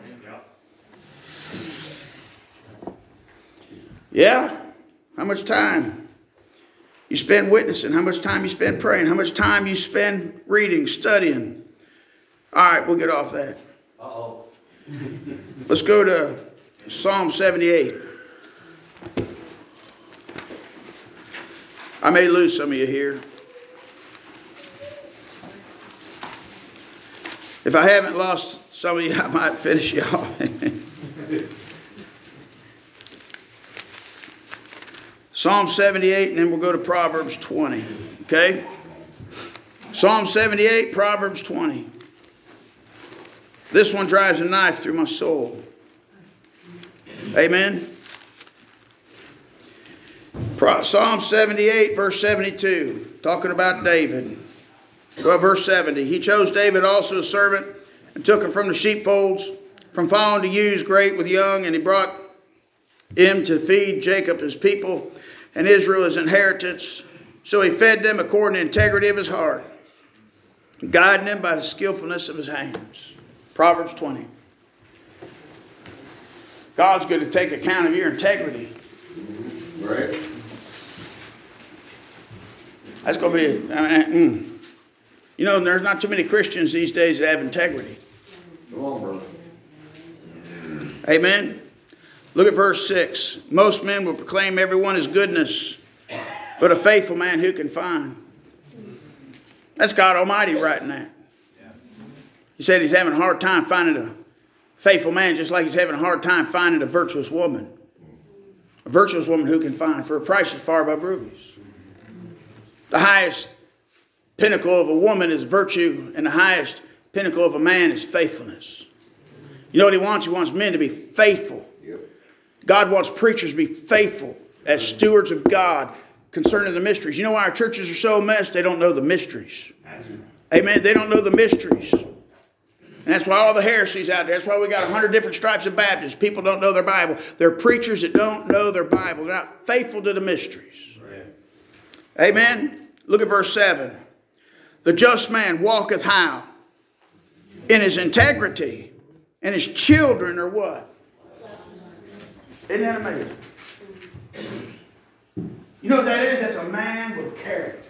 Yeah. How much time you spend witnessing. How much time you spend praying. How much time you spend reading, studying. All right, we'll get off that. Uh-oh. Let's go to Psalm seventy-eight. I may lose some of you here. If I haven't lost some of you, I might finish you off. Psalm seventy-eight, and then we'll go to Proverbs twenty. Okay? Psalm seventy-eight, Proverbs twenty. This one drives a knife through my soul. Amen. Psalm seventy-eight, verse seventy-two, talking about David. Well, verse seventy. He chose David also a servant, and took him from the sheepfolds, from fallen to ewes great with young, and he brought him to feed Jacob his people, and Israel his inheritance. So he fed them according to the integrity of his heart, guiding them by the skillfulness of his hands. Proverbs twenty. God's going to take account of your integrity. Right. That's going to be, I mean, mm. You know, there's not too many Christians these days that have integrity. Come on, brother. Amen. Look at verse six. Most men will proclaim everyone his goodness, but a faithful man who can find? That's God Almighty writing that. He said he's having a hard time finding a faithful man, just like he's having a hard time finding a virtuous woman. A virtuous woman who can find, for a price is far above rubies. The highest pinnacle of a woman is virtue, and the highest pinnacle of a man is faithfulness. You know what he wants? He wants men to be faithful. Yep. God wants preachers to be faithful as stewards of God concerning the mysteries. You know why our churches are so messed? They don't know the mysteries. Amen. They don't know the mysteries. And that's why all the heresies out there. That's why we got a hundred different stripes of Baptists. People don't know their Bible. They're preachers that don't know their Bible. They're not faithful to the mysteries. Right. Amen. Look at verse seven. The just man walketh how? In his integrity. And his children are what? Isn't that amazing? You know what that is? That's a man with character.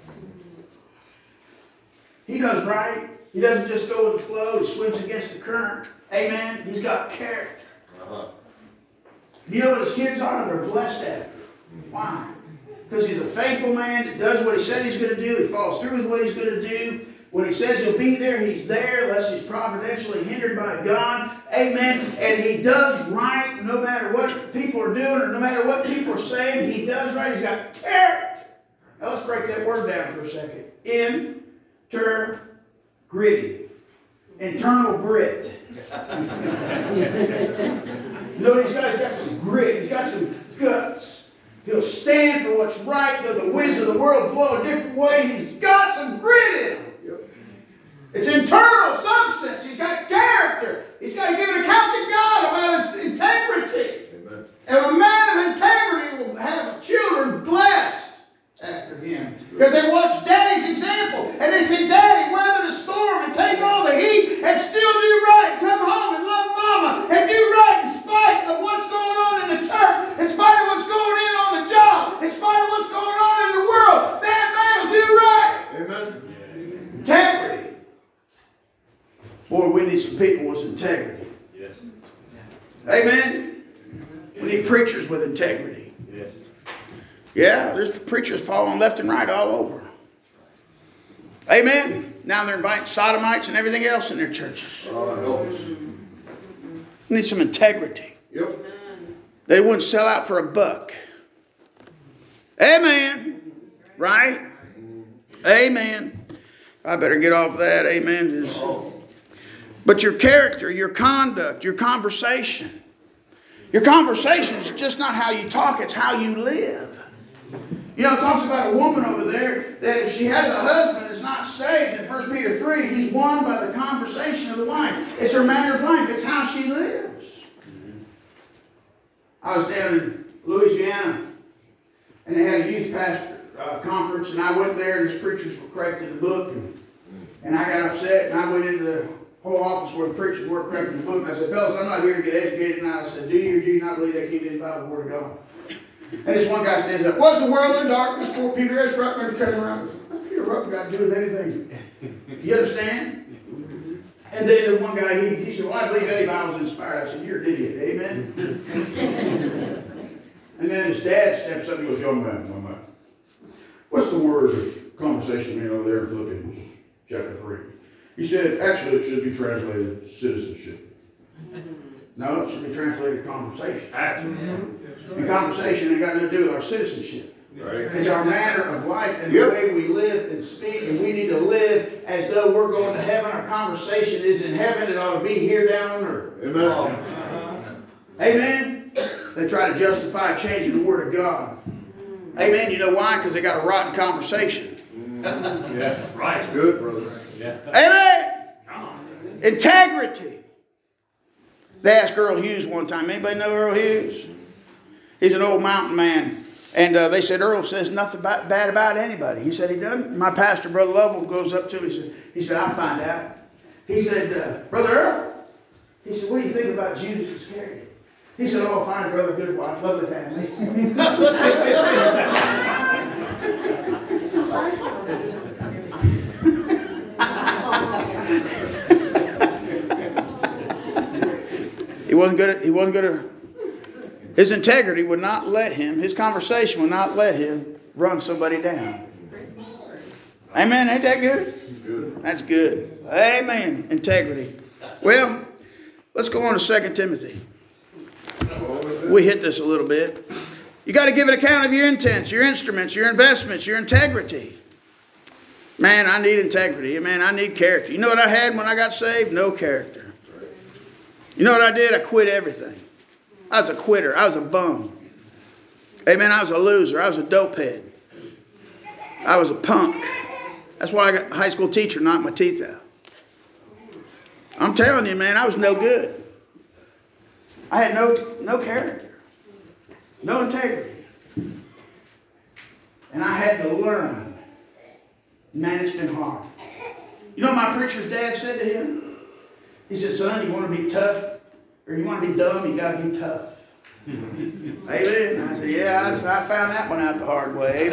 He does right. He doesn't just go with the flow. He swims against the current. Amen. He's got character. Uh-huh. You know what his kids are? They're blessed after. Why? Because he's a faithful man that does what he said he's going to do. He follows through with what he's going to do. When he says he'll be there, he's there, unless he's providentially hindered by God. Amen. And he does right no matter what people are doing or no matter what people are saying. He does right. He's got character. Now let's break that word down for a second. Inter. Gritty. Internal grit. You know what he's got? He's got some grit. He's got some guts. He'll stand for what's right, though the winds of the world blow a different way. He's got some grit in him. It's internal substance. He's got character. He's got to give an account to God about his integrity. Amen. And a man of integrity will have children blessed after him. Because they watch Daddy's example. And they say, Daddy, weather the storm and take all the heat and still do right. Come home and love Mama and do right in spite of what's going on in the church, in spite of what's going in on the job, in spite of what's going on in the world. That man will do right. Amen. Integrity. Boy, we need some people with integrity. Yes. Amen. We need preachers with integrity. Yes. Yeah, there's preachers falling left and right all over. Amen. Now they're inviting sodomites and everything else in their churches. God help us. Need some integrity. Yep. They wouldn't sell out for a buck. Amen. Right? Amen. I better get off that. Amen. Just- But your character, your conduct, your conversation. Your conversation is just not how you talk, it's how you live. You know, it talks about a woman over there that if she has a husband that's not saved, in First Peter three, he's won by the conversation of the wife. It's her manner of life. It's how she lives. I was down in Louisiana, and they had a youth pastor uh, conference, and I went there, and these preachers were correcting the book, and, and I got upset, and I went into the whole office where the preachers were correcting the book, and I said, fellas, I'm not here to get educated tonight. I said, do you or do you not believe they keep any Bible the Word of God? And this one guy stands up, was the world in darkness before Peter S. Ruckman came around? I said, what's Peter Ruckman got to do with anything? You understand? And then the one guy, he, he said, well, I believe any Bible's inspired. I said, you're an idiot. Amen? And then his dad steps up and goes, young man, young man, what's the word conversation mean over there in Philippians chapter three? He said, actually, it should be translated citizenship. No, it should be translated conversation. That's And conversation ain't got nothing to do with our citizenship. Right. It's our manner of life and Yep. the way we live and speak, and we need to live as though we're going to heaven. Our conversation is in heaven. It ought to be here down on earth. Amen. Amen? They try to justify changing the Word of God. Amen? You know why? Because they got a rotten conversation. Yes. Right. That's good, brother. Amen? Come on. Integrity. They asked Earl Hughes one time. Anybody know Earl Hughes? He's an old mountain man. And uh, they said, Earl says nothing about, bad about anybody. He said he doesn't. My pastor, Brother Lovell, goes up to him. He said, he said I'll find out. He said, uh, Brother Earl, he said, what do you think about Judas Iscariot? He said, oh, fine, brother, good wife, lovely family. He wasn't good at, he wasn't good at, his integrity would not let him, his conversation would not let him run somebody down. Amen, ain't that good? Good. That's good. Amen, integrity. Well, let's go on to Second Timothy. We hit this a little bit. You got to give an account of your intents, your instruments, your investments, your integrity. Man, I need integrity. Man, I need character. You know what I had when I got saved? No character. You know what I did? I quit everything. I was a quitter. I was a bum. Amen. I was a loser. I was a dopehead. I was a punk. That's why I got a high school teacher knocked my teeth out. I'm telling you, man, I was no good. I had no, no character. No integrity. And I had to learn. Man, it's been hard. You know what my preacher's dad said to him? He said, son, you want to be tough? Or you want to be dumb, you got to be tough. Amen. I said, yeah, I, I found that one out the hard way.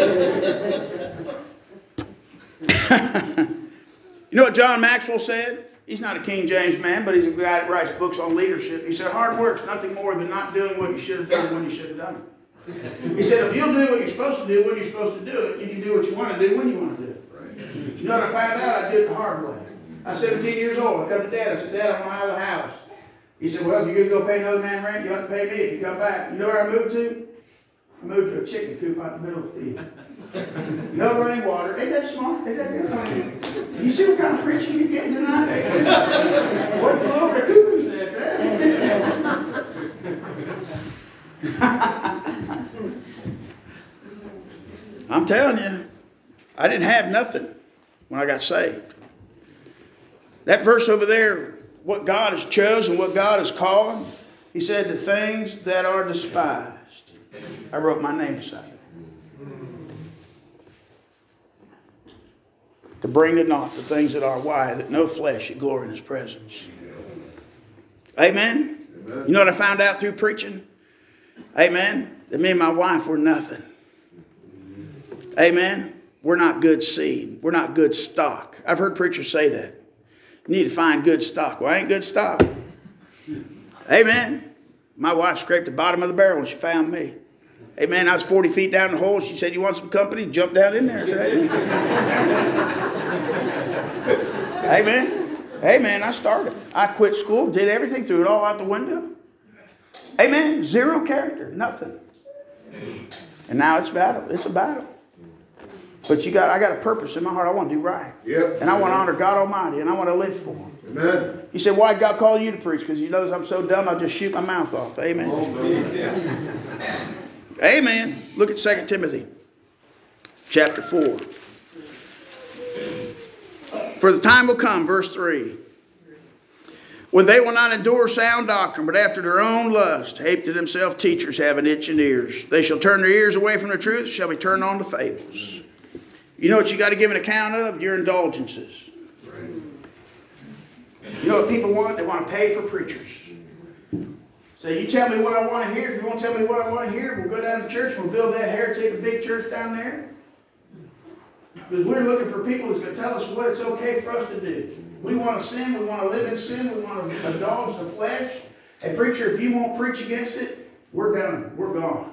Amen. You know what John Maxwell said? He's not a King James man, but he's a guy that writes books on leadership. He said, hard work's nothing more than not doing what you should have done when you should have done it. He said, if you'll do what you're supposed to do when you're supposed to do it, you can do what you want to do when you want to do it. You know what I found out? I did it the hard way. I was seventeen years old. I come to Dad. I said, Dad, I want out of the house. He said, well, if you're going to go pay another man rent, you have to pay me if you come back. You know where I moved to? I moved to a chicken coop out in the middle of the field. No running water. Ain't that smart? Ain't that good? You see what kind of preaching you're getting tonight? What flew over the cuckoo's nest, eh? I'm telling you, I didn't have nothing when I got saved. That verse over there, what God has chosen, what God has called, he said the things that are despised. I wrote my name beside it. To bring to naught the things that are. Why? That no flesh should glory in his presence. Amen? Amen. You know what I found out through preaching? Amen? That me and my wife were nothing. Amen? We're not good seed. We're not good stock. I've heard preachers say that. You need to find good stock. Well, I ain't good stock. Amen? My wife scraped the bottom of the barrel when she found me. Hey man, I was forty feet down the hole. She said, "You want some company?" Jumped down in there. I said, hey man, hey man, I started. I quit school, did everything, threw it all out the window. Hey man, zero character, nothing. And now it's battle. It's a battle. But you got, I got a purpose in my heart. I want to do right. Yep. And I want to honor God Almighty, and I want to live for Him. Amen. He said, "Why did God call you to preach?" Because He knows I'm so dumb, I'll just shoot my mouth off. Amen. Oh, Amen. Look at Second Timothy chapter four. For the time will come, verse three, when they will not endure sound doctrine, but after their own lust, heap to themselves teachers having itching ears. They shall turn their ears away from the truth, shall be turned on to fables. You know what you got to give an account of? Your indulgences. You know what people want? They want to pay for preachers. So you tell me what I want to hear. If you won't tell me what I want to hear, we'll go down to church. We'll build that heretic a big church down there. Because we're looking for people who's going to tell us what it's okay for us to do. We want to sin. We want to live in sin. We want to indulge the flesh. Hey, preacher, if you won't preach against it, we're done. We're gone.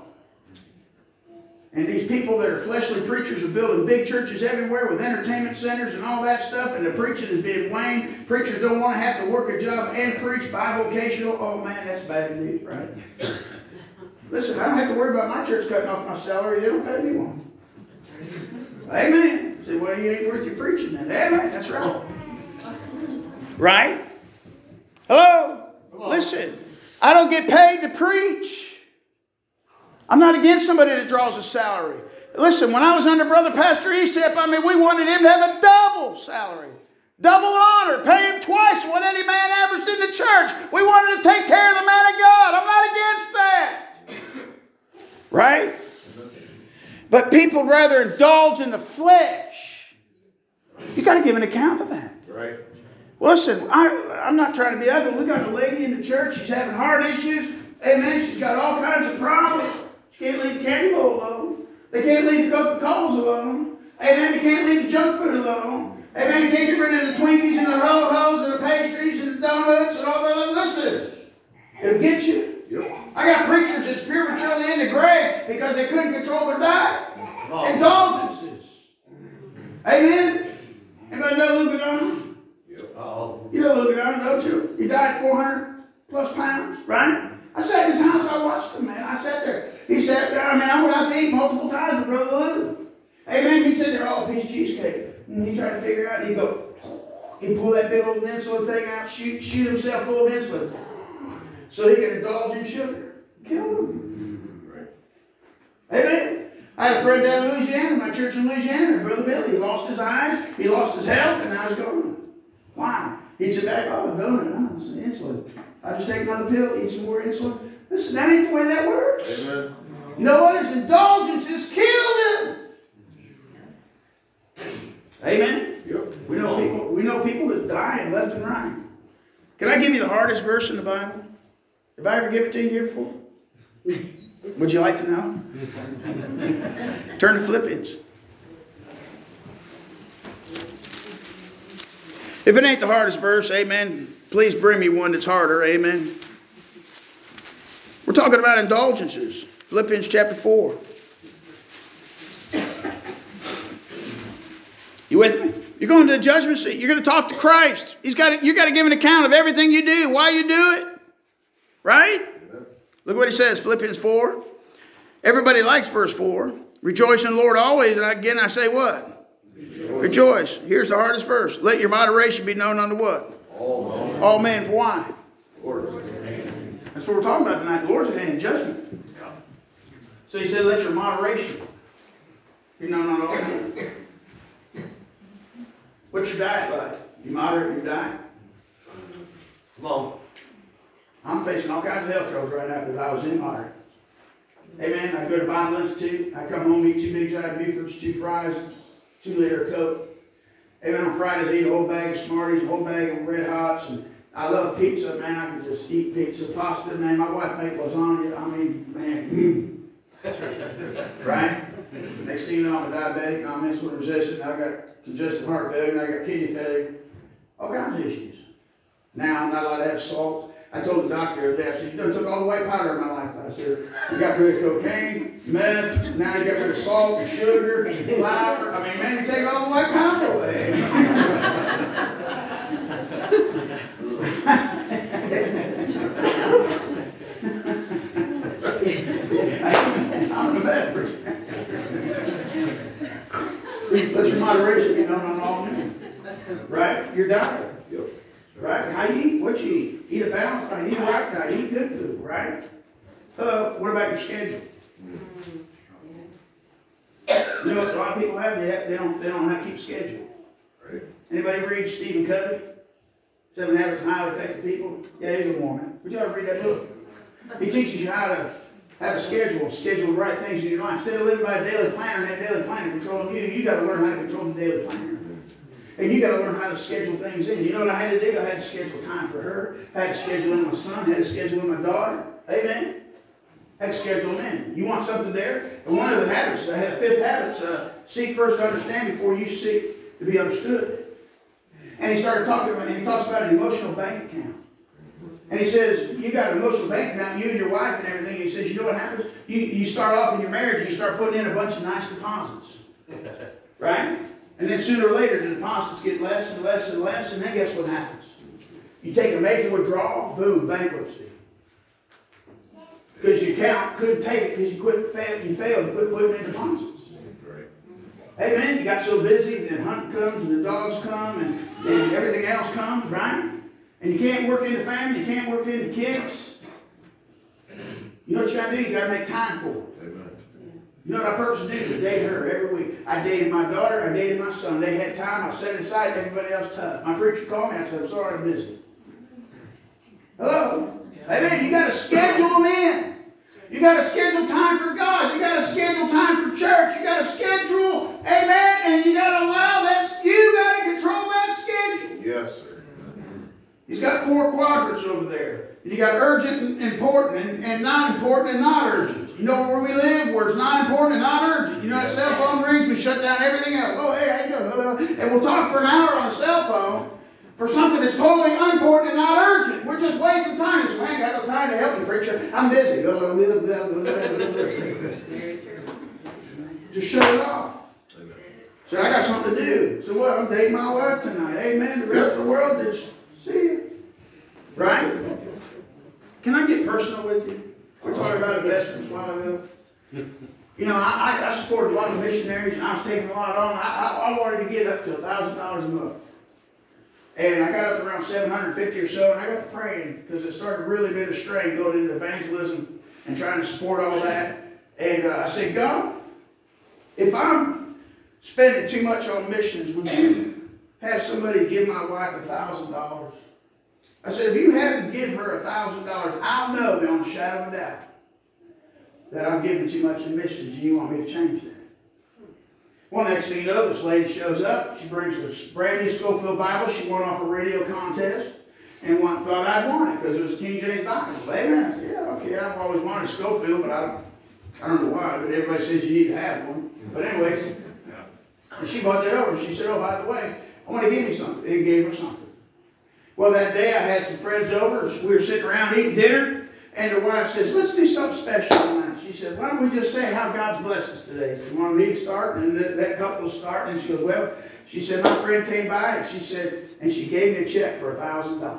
And these people that are fleshly preachers are building big churches everywhere with entertainment centers and all that stuff, and the preaching is being waned. Preachers don't want to have to work a job and preach bivocational. Oh man, that's bad news, right? Listen, I don't have to worry about my church cutting off my salary. They don't pay me one. Amen. Say, well, you ain't worth your preaching then. Amen. That's right. Right? Hello? Listen, I don't get paid to preach. I'm not against somebody that draws a salary. Listen, when I was under Brother Pastor Eastep, I mean, we wanted him to have a double salary. Double honor. Pay him twice what any man averaged in the church. We wanted to take care of the man of God. I'm not against that. Right? But people rather indulge in the flesh. You got to give an account of that. right. Well, listen, I, I'm not trying to be ugly. We got a lady in the church. She's having heart issues. Amen. She's got all kinds of problems. She can't leave the candy bowl alone. They can't leave the Coca-Colas alone. Amen. They can't leave the junk food alone. Amen. They can't get rid of the Twinkies and the Ho-Hos and the pastries and the donuts and all that. Listen, it'll get you. Yep. I got preachers that's prematurely in the grave because they couldn't control their diet. Indulgences. Amen. Anybody know Luke Donald? Uh-oh. You know Luke Donald, don't you? He died four hundred plus pounds, right? I sat in his house, I watched him, man. I sat there. He sat there, I mean, I went out to eat multiple times with Brother Luke. Amen. He'd sit there, oh, a piece of cheesecake. And he tried to figure out, and he'd go, he'd pull that big old insulin thing out, shoot, shoot himself full of insulin. So he could indulge in sugar. Kill him. Right. Amen. I had a friend down in Louisiana, my church in Louisiana, Brother Billy. He lost his eyes, he lost his health, and now he's gone. Why? He'd sit back, oh, donut, oh, it's insulin. I just take another pill, eat some more insulin. Listen, that ain't the way that works. Amen. You know what? His indulgences killed him. Amen. Yep. We know people. We know people that's dying left and right. Can I give you the hardest verse in the Bible? Have I ever given it to you here before? Would you like to know? Turn to Philippians. If it ain't the hardest verse, amen, please bring me one that's harder, amen. We're talking about indulgences. Philippians chapter four. You with me? You're going to the judgment seat. You're going to talk to Christ. He's got to, you got to give an account of everything you do, why you do it. Right? Look what he says, Philippians four. Everybody likes verse four. Rejoice in the Lord always. And again, I say what? Rejoice. Rejoice. Here's the hardest verse. Let your moderation be known unto what? All men. All men. For why? Lord. That's what we're talking about tonight. The Lord's at hand in judgment. So he said, let your moderation be known unto all men. What's your diet like? You moderate your diet? Come on. I'm facing all kinds of health troubles right now because I was immoderate. Amen. I go to Bible Institute. I come home, eat two big giant Bufords, two fries, two liter of Coke. Amen. On Fridays, I eat a whole bag of Smarties, a whole bag of Red Hots. And I love pizza, man. I can just eat pizza, pasta, man. My wife makes lasagna. I mean, man. Right? Next thing you know, I'm a diabetic. I'm insulin resistant. I got congestive heart failure. And I got kidney failure. All kinds of issues. Now I'm not allowed to have salt. I told the doctor the other day, I said, you done took all the white powder in my life. I said, you got rid of cocaine, meth, now you got rid of salt and sugar and flour. I mean, man, you take all the white powder away. I'm the best preacher. Let your moderation be known on all men. Right? Your diet. Right? How you eat? What you eat? Eat a balanced diet. Eat a right diet. Eat good food. Right? Uh, what about your schedule? You know what a lot of people have? They, have, they don't. They don't know how to keep a schedule. Right. Anybody read Stephen Covey? Seven Habits of Highly Effective People. Yeah, he's a Mormon. Would you ever read that book? He teaches you how to have a schedule, schedule the right things in your life. Instead of living by a daily planner and that daily planner controlling you, you got to learn how to control the daily planner. And you got to learn how to schedule things in. You know what I had to do? I had to schedule time for her. I had to schedule in my son. I had to schedule in my daughter. Amen. I had to schedule them in. You want something there? And one of the habits, I had fifth habits, uh, seek first to understand before you seek to be understood. And he started talking about, and he talks about an emotional bank account. And he says, you got an emotional bank account, you and your wife and everything. And he says, you know what happens? You, you start off in your marriage and you start putting in a bunch of nice deposits. Right? And then sooner or later, the deposits get less and less and less, and then guess what happens? You take a major withdrawal, boom, bankruptcy. Because your account couldn't take it because you quit, fail, you failed to quit putting in deposits. Hey man, you got so busy, and hunting comes, and the dogs come, and, and everything else comes, right? And you can't work in the family, you can't work in the kids. You know what you got to do? You got to make time for it. Amen. You know what I purposely do? To date her every week. I dated my daughter, I dated my son. They had time, I set it aside, everybody else tough. My preacher called me, I said, I'm sorry, I'm busy. Hello? Amen. You got to schedule them in. You got to schedule time for God. You got to schedule time for church. You got to schedule, amen, and you got to allow that, you got to control that schedule. Yes, sir. He's got four quadrants over there. You got urgent and important and, and not important and not urgent. You know where we live, where it's not important and not urgent. You know that cell phone rings, we shut down everything else. Oh, hey, how you doing? And we'll talk for an hour on a cell phone for something that's totally unimportant and not urgent. We're just wasting time. So I ain't got no time to help you, preacher. I'm busy. Just shut it off. So I got something to do. So what? I'm dating my wife tonight. Amen. The rest of the world just see you. Right? Can I get personal with you? We're talking about investments a while ago. You know, I, I, I supported a lot of missionaries, and I was taking a lot on. I, I, I wanted to get up to one thousand dollars a month. And I got up to around seven hundred fifty or so, and I got to praying because it started really being a strain going into evangelism and trying to support all that. And uh, I said, God, if I'm spending too much on missions, would you have somebody give my wife one thousand dollars? I said, if you had to give her one thousand dollars, I'll know beyond a shadow of a doubt that I'm giving too much in missions, and you want me to change that. Well, next thing you know, this lady shows up. She brings a brand new Schofield Bible. She won off a radio contest and one thought I'd want it because it was a King James Bible. Amen. I said, yeah, okay, I've always wanted a Schofield, but I don't, I don't know why, but everybody says you need to have one. But anyways, and she bought that over. She said, oh, by the way, I want to give you something. And gave her something. Well, that day I had some friends over. We were sitting around eating dinner, and the wife says, let's do something special tonight. She said, why don't we just say how God's blessed us today? She wanted me to start, and that, that couple was starting, and she goes, well, she said, my friend came by, and she said, and she gave me a check for one thousand dollars.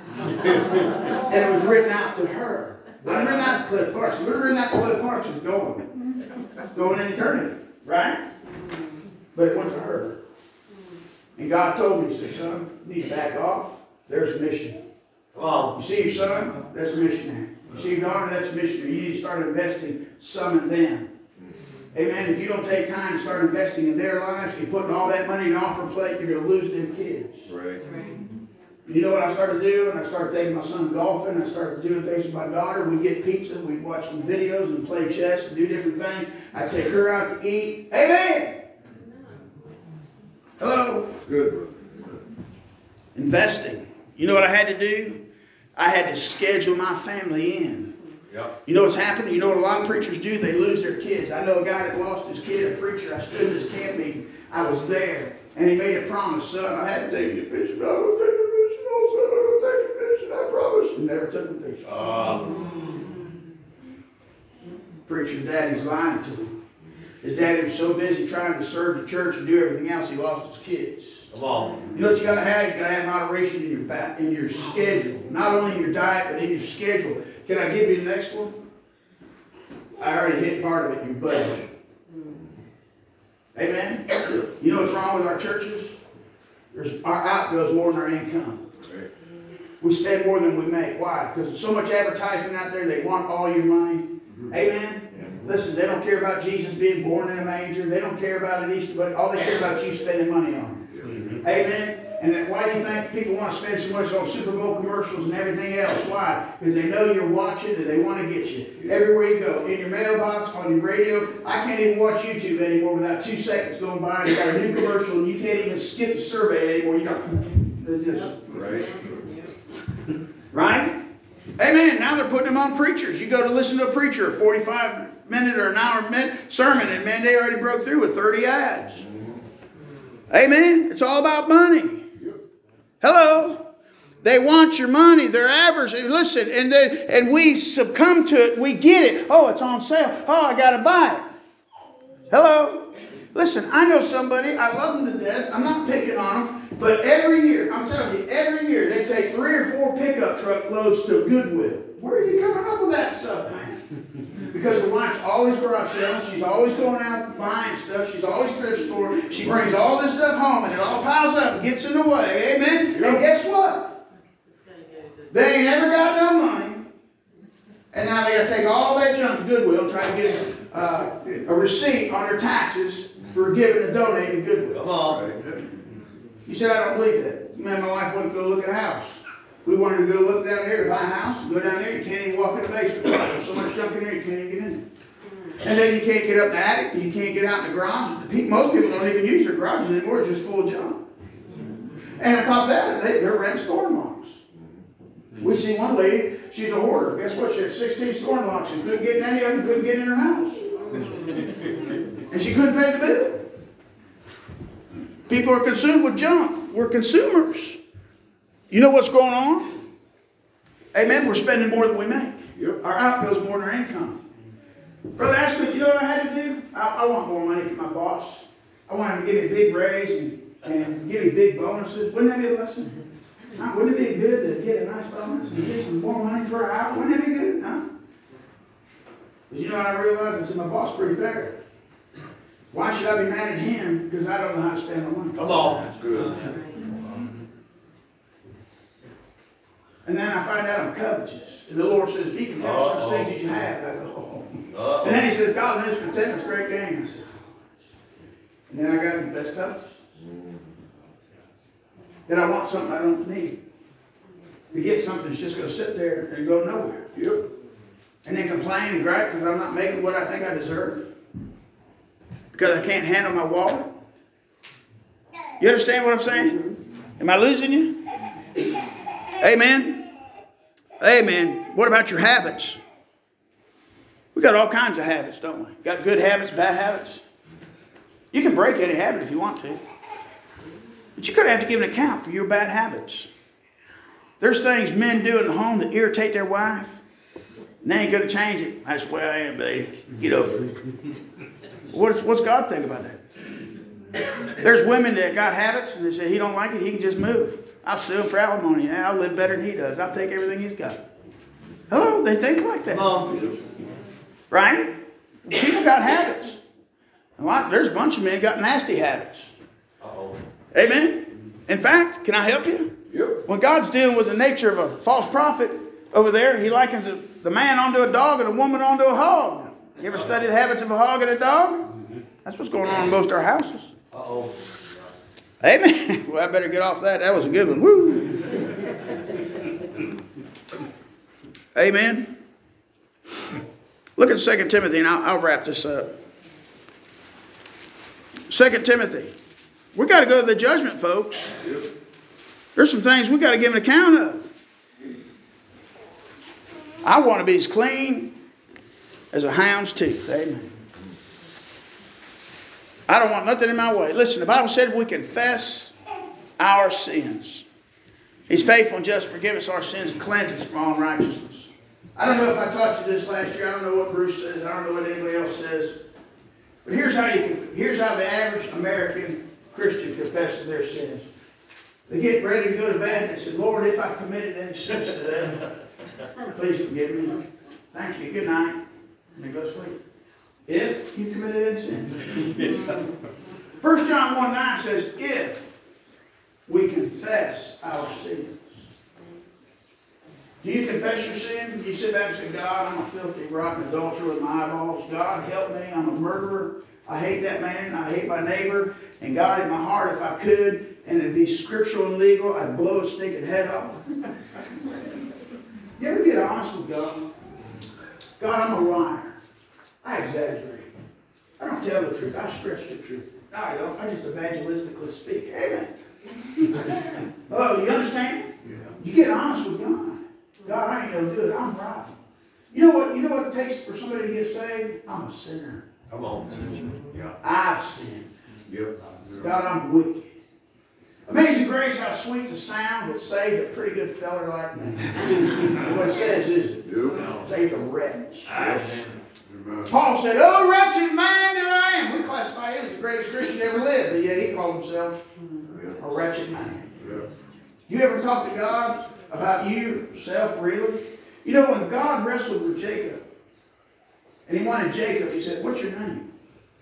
And it was written out to her. It wasn't written out to Cliff Parks. It would have written out to Cliff Parks. It was going. Going in eternity, right? But it went to her. And God told me, he said, son, you need to back off. There's a mission. Come on. You see your son? That's a missionary. You see your daughter? That's a missionary. You need to start investing some in them. Amen. If you don't take time to start investing in their lives, you're putting all that money in an offer plate, you're going to lose them kids. Right. You know what I started doing? I started taking my son golfing. I started doing things with my daughter. We'd get pizza. We'd watch some videos and play chess and do different things. I'd take her out to eat. Amen. Hello. Good, brother. Investing. You know what I had to do? I had to schedule my family in. Yep. You know what's happening? You know what a lot of preachers do? They lose their kids. I know a guy that lost his kid, a preacher. I stood in his camp meeting. I was there. And he made a promise. Son, I had to take you to mission. I will take you to mission. Oh, son, I will take you to mission. I promise. and never took them fishing. Uh, Preacher's daddy's lying to him. His daddy was so busy trying to serve the church and do everything else, he lost his kids. come on. You know what you gotta have? You gotta have moderation in your ba- in your schedule. Not only in your diet, but in your schedule. Can I give you the next one? I already hit part of it, your budget. Amen? You know what's wrong with our churches? There's, our outgoes more than our income. We spend more than we make. Why? Because there's so much advertisement out there, they want all your money. Amen? Listen, they don't care about Jesus being born in a manger. They don't care about an Easter, but all they care about is you spending money on it. Amen? And then why do you think people want to spend so much on Super Bowl commercials and everything else? Why? Because they know you're watching and they want to get you. Everywhere you go, in your mailbox, on your radio. I can't even watch YouTube anymore without two seconds going by and you got a new commercial and you can't even skip the survey anymore. You got just Right. right? Amen. Now they're putting them on preachers. You go to listen to a preacher, a forty-five minute or an hour minute sermon, and man, they already broke through with thirty ads. Amen. It's all about money. Hello. They want your money. They're average. And listen, and they, and we succumb to it. We get it. Oh, it's on sale. Oh, I got to buy it. Hello. Listen, I know somebody. I love them to death. I'm not picking on them. But every year, I'm telling you, every year they take three or four pickup truck loads to Goodwill. Where are you coming up with that stuff, man? Because the wife's always garage selling. She's always going out buying stuff. She's always thrift store. She brings all this stuff home and it all piles up and gets in the way. Amen? And guess what? They ain't ever got no money. And now they got to take all that junk to Goodwill and try to get uh, a receipt on their taxes for giving and donating to Goodwill. Come on. You said, I don't believe that. Man, my wife wouldn't go look at a house. We wanted to go look down there to buy a house. Go down there, you can't even walk in the basement. There's so much junk in there, you can't even get in there. And then you can't get up in the attic, and you can't get out in the garage. The pe- Most people don't even use their garages anymore, it's just full of junk. And on top of that, they, they're renting storm locks. We see one lady, she's a hoarder. Guess what? She had sixteen storm locks. She couldn't get in any of them, couldn't get in her house. And she couldn't pay the bill. People are consumed with junk. We're consumers. You know what's going on? Amen. We're spending more than we make. Yep. Our outgoes more than our income. Brother Ashton, you know what I had to do? I, I want more money from my boss. I want him to give me a big raise and, and give me big bonuses. Wouldn't that be a blessing? Huh? Wouldn't it be good to get a nice bonus and get some more money per hour? Wouldn't that be good? Huh? But you know what I realized? I said, my boss is pretty fair. Why should I be mad at him because I don't know how to spend my money? Come on. That's good. And then I find out I'm covetous. And the Lord says, if you can have such Uh-oh. things as you have, I go, oh. Uh-oh. And then he says, God, this contentment's great gain. I said, and then I got to confess covetous. Then I want something I don't need. To get something that's just going to sit there and go nowhere. Yep. And then complain and gripe because I'm not making what I think I deserve. Because I can't handle my wallet. You understand what I'm saying? Am I losing you? Amen. Amen. What about your habits? We got all kinds of habits, don't we? Got good habits, bad habits. You can break any habit if you want to. But you're going to have to give an account for your bad habits. There's things men do in the home that irritate their wife. And they ain't going to change it. That's the way I am, baby. Get over it. What's, what's God think about that? There's women that got habits and they say he don't like it, he can just move. I'll sue him for alimony. And I'll live better than he does. I'll take everything he's got. Hello, they think like that. Come on. Right? People got habits. A lot, there's a bunch of men that got nasty habits. Uh-oh. Amen? In fact, can I help you? Yep. When God's dealing with the nature of a false prophet over there, he likens the, the man onto a dog and a woman onto a hog. You ever study the habits of a hog and a dog? That's what's going on in most of our houses. Uh-oh. Amen. Well, I better get off that. That was a good one. Woo. Amen. Look at Second Timothy, and I'll, I'll wrap this up. Second Timothy. We got to go to the judgment, folks. There's some things we got to give an account of. I want to be as clean as a hound's tooth. Amen. I don't want nothing in my way. Listen, the Bible said if we confess our sins, He's faithful and just to forgive us our sins and cleanse us from all unrighteousness. I don't know if I taught you this last year. I don't know what Bruce says. I don't know what anybody else says. But here's how you can, here's how the average American Christian confesses their sins. They get ready to go to bed and they say, Lord, if I committed any sins today, please forgive me. Thank you. Good night. And they go to sleep. If you committed any sin. First John one nine says, if we confess our sins. Do you confess your sin? Do you sit back and say, God, I'm a filthy, rotten adulterer with my eyeballs. God, help me. I'm a murderer. I hate that man. I hate my neighbor. And God, in my heart, if I could, and it'd be scriptural and legal, I'd blow his stinking head off. You ever get honest with God? God, I'm a liar. I exaggerate. I don't tell the truth. I stretch the truth. No, I don't. I just evangelistically speak. Amen. Oh, you understand? Yeah. You get honest with God. God, I ain't no good. I'm rotten. You know what? You know what it takes for somebody to get saved? I'm a sinner. Come on. Yeah. I've sinned. Yep. God, I'm wicked. Amazing grace, how sweet the sound that saved a pretty good feller like me. What it says is, Yep. saved a wretch. Amen. Paul said, oh, wretched man that I am. We classify him as the greatest Christian ever lived, but yet he called himself a wretched man. Yep. You ever talk to God about you, yourself, really? You know, when God wrestled with Jacob, and he wanted Jacob, he said, what's your name?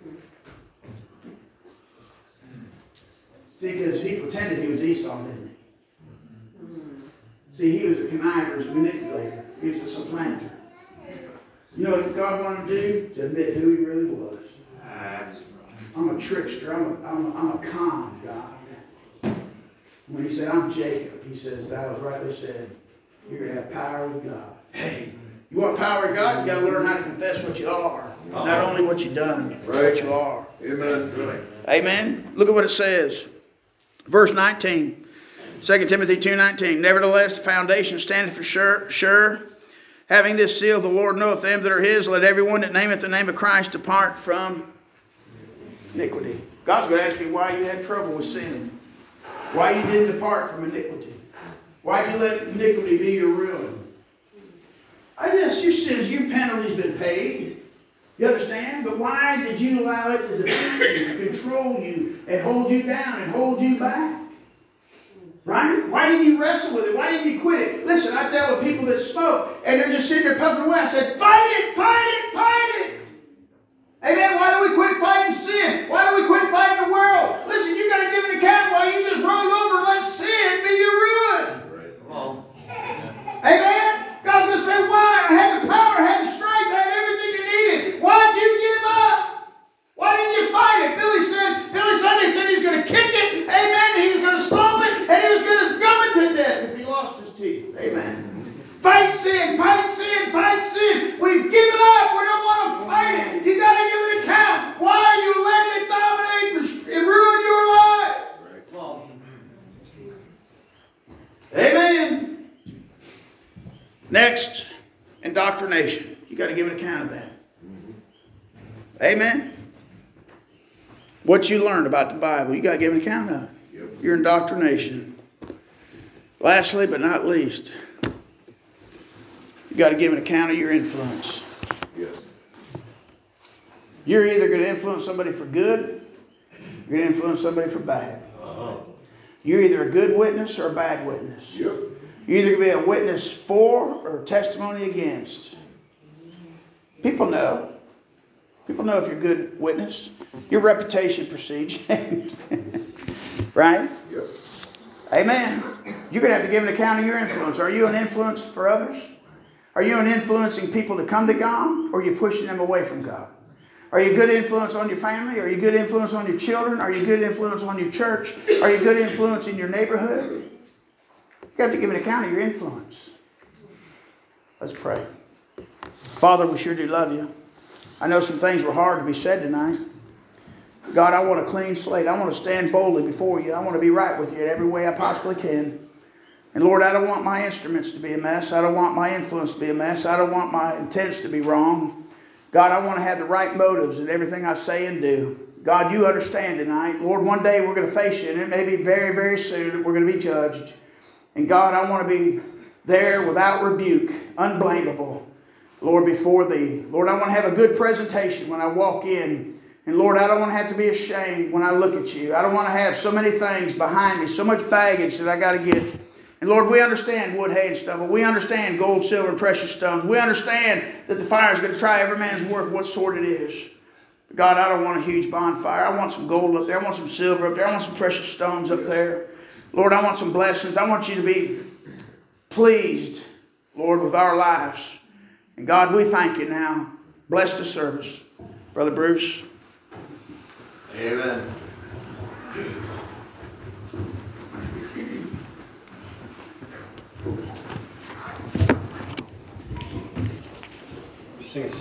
See, because he pretended he was Esau, didn't he? See, he was a conniver, he was a manipulator, he was a supplanter. You know what God wanted him to do? To admit who he really was. That's right. I'm a trickster, I'm a, I'm a, I'm a con God. When he said, I'm Jacob, he says, that was rightly said, you're going to have power with God. Hey, you want power with God? You got to learn how to confess what you are. Not only what you've done, but what you are. Amen. Amen. Look at what it says. Verse nineteen. Second Timothy two nineteen. Nevertheless, the foundation standeth for sure, sure. Having this seal, the Lord knoweth them that are his. Let everyone that nameth the name of Christ depart from iniquity. God's going to ask you why you had trouble with sin. Why you didn't depart from iniquity. Why did you let iniquity be your ruin? I guess your sins, your penalty's been paid. You understand? But why did you allow it to defeat you, control you, and hold you down, and hold you back? Right? Why didn't you wrestle with it? Why didn't you quit it? Listen, I dealt with people that smoke, and they're just sitting there puffing away. I said, fight it, fight it, fight it. Amen? Why do we quit fighting sin? Why do we quit fighting the world? Listen, you got to give an account why you just rolled over and let sin be your ruin. Right. Come on. Amen? God's going to say, why? I had the power, I had the strength, I had everything you needed. Why'd you give up? Why didn't you fight it? Billy said, Billy Sunday said he was going to kick it. Amen. He was going to stomp it, and he was going to gum it to death if he lost his teeth. Amen. Fight sin, fight sin, fight sin. We've given up. We don't want to fight it. You got to give an account. Why are you letting it dominate and ruin your life? Right. Come on. Amen. Next, indoctrination. You got to give an account of that. Amen. What you learned about the Bible, you got to give an account of it. Yep. Your indoctrination. Lastly, but not least, you got to give an account of your influence. Yes. You're either going to influence somebody for good, you're going to influence somebody for bad. Uh-huh. You're either a good witness or a bad witness. Yep. You're either going to be a witness for or a testimony against. People know. People know if you're a good witness. Your reputation precedes you. Right? Yep. Amen. You're going to have to give an account of your influence. Are you an influence for others? Are you an influencing people to come to God? Or are you pushing them away from God? Are you a good influence on your family? Are you a good influence on your children? Are you a good influence on your church? Are you a good influence in your neighborhood? You have to give an account of your influence. Let's pray. Father, we sure do love you. I know some things were hard to be said tonight. God, I want a clean slate. I want to stand boldly before you. I want to be right with you in every way I possibly can. And Lord, I don't want my instruments to be a mess. I don't want my influence to be a mess. I don't want my intents to be wrong. God, I want to have the right motives in everything I say and do. God, you understand tonight. Lord, one day we're going to face you, and it may be very, very soon that we're going to be judged. And God, I want to be there without rebuke, unblameable, Lord, before Thee. Lord, I want to have a good presentation when I walk in. And Lord, I don't want to have to be ashamed when I look at You. I don't want to have so many things behind me, so much baggage that I got to get. And Lord, we understand wood, hay, and stubble. We understand gold, silver, and precious stones. We understand that the fire is going to try every man's work, what sort it is. But God, I don't want a huge bonfire. I want some gold up there. I want some silver up there. I want some precious stones up there. Lord, I want some blessings. I want You to be pleased, Lord, with our lives. And God, we thank You now. Bless the service. Brother Bruce. Amen. Sing a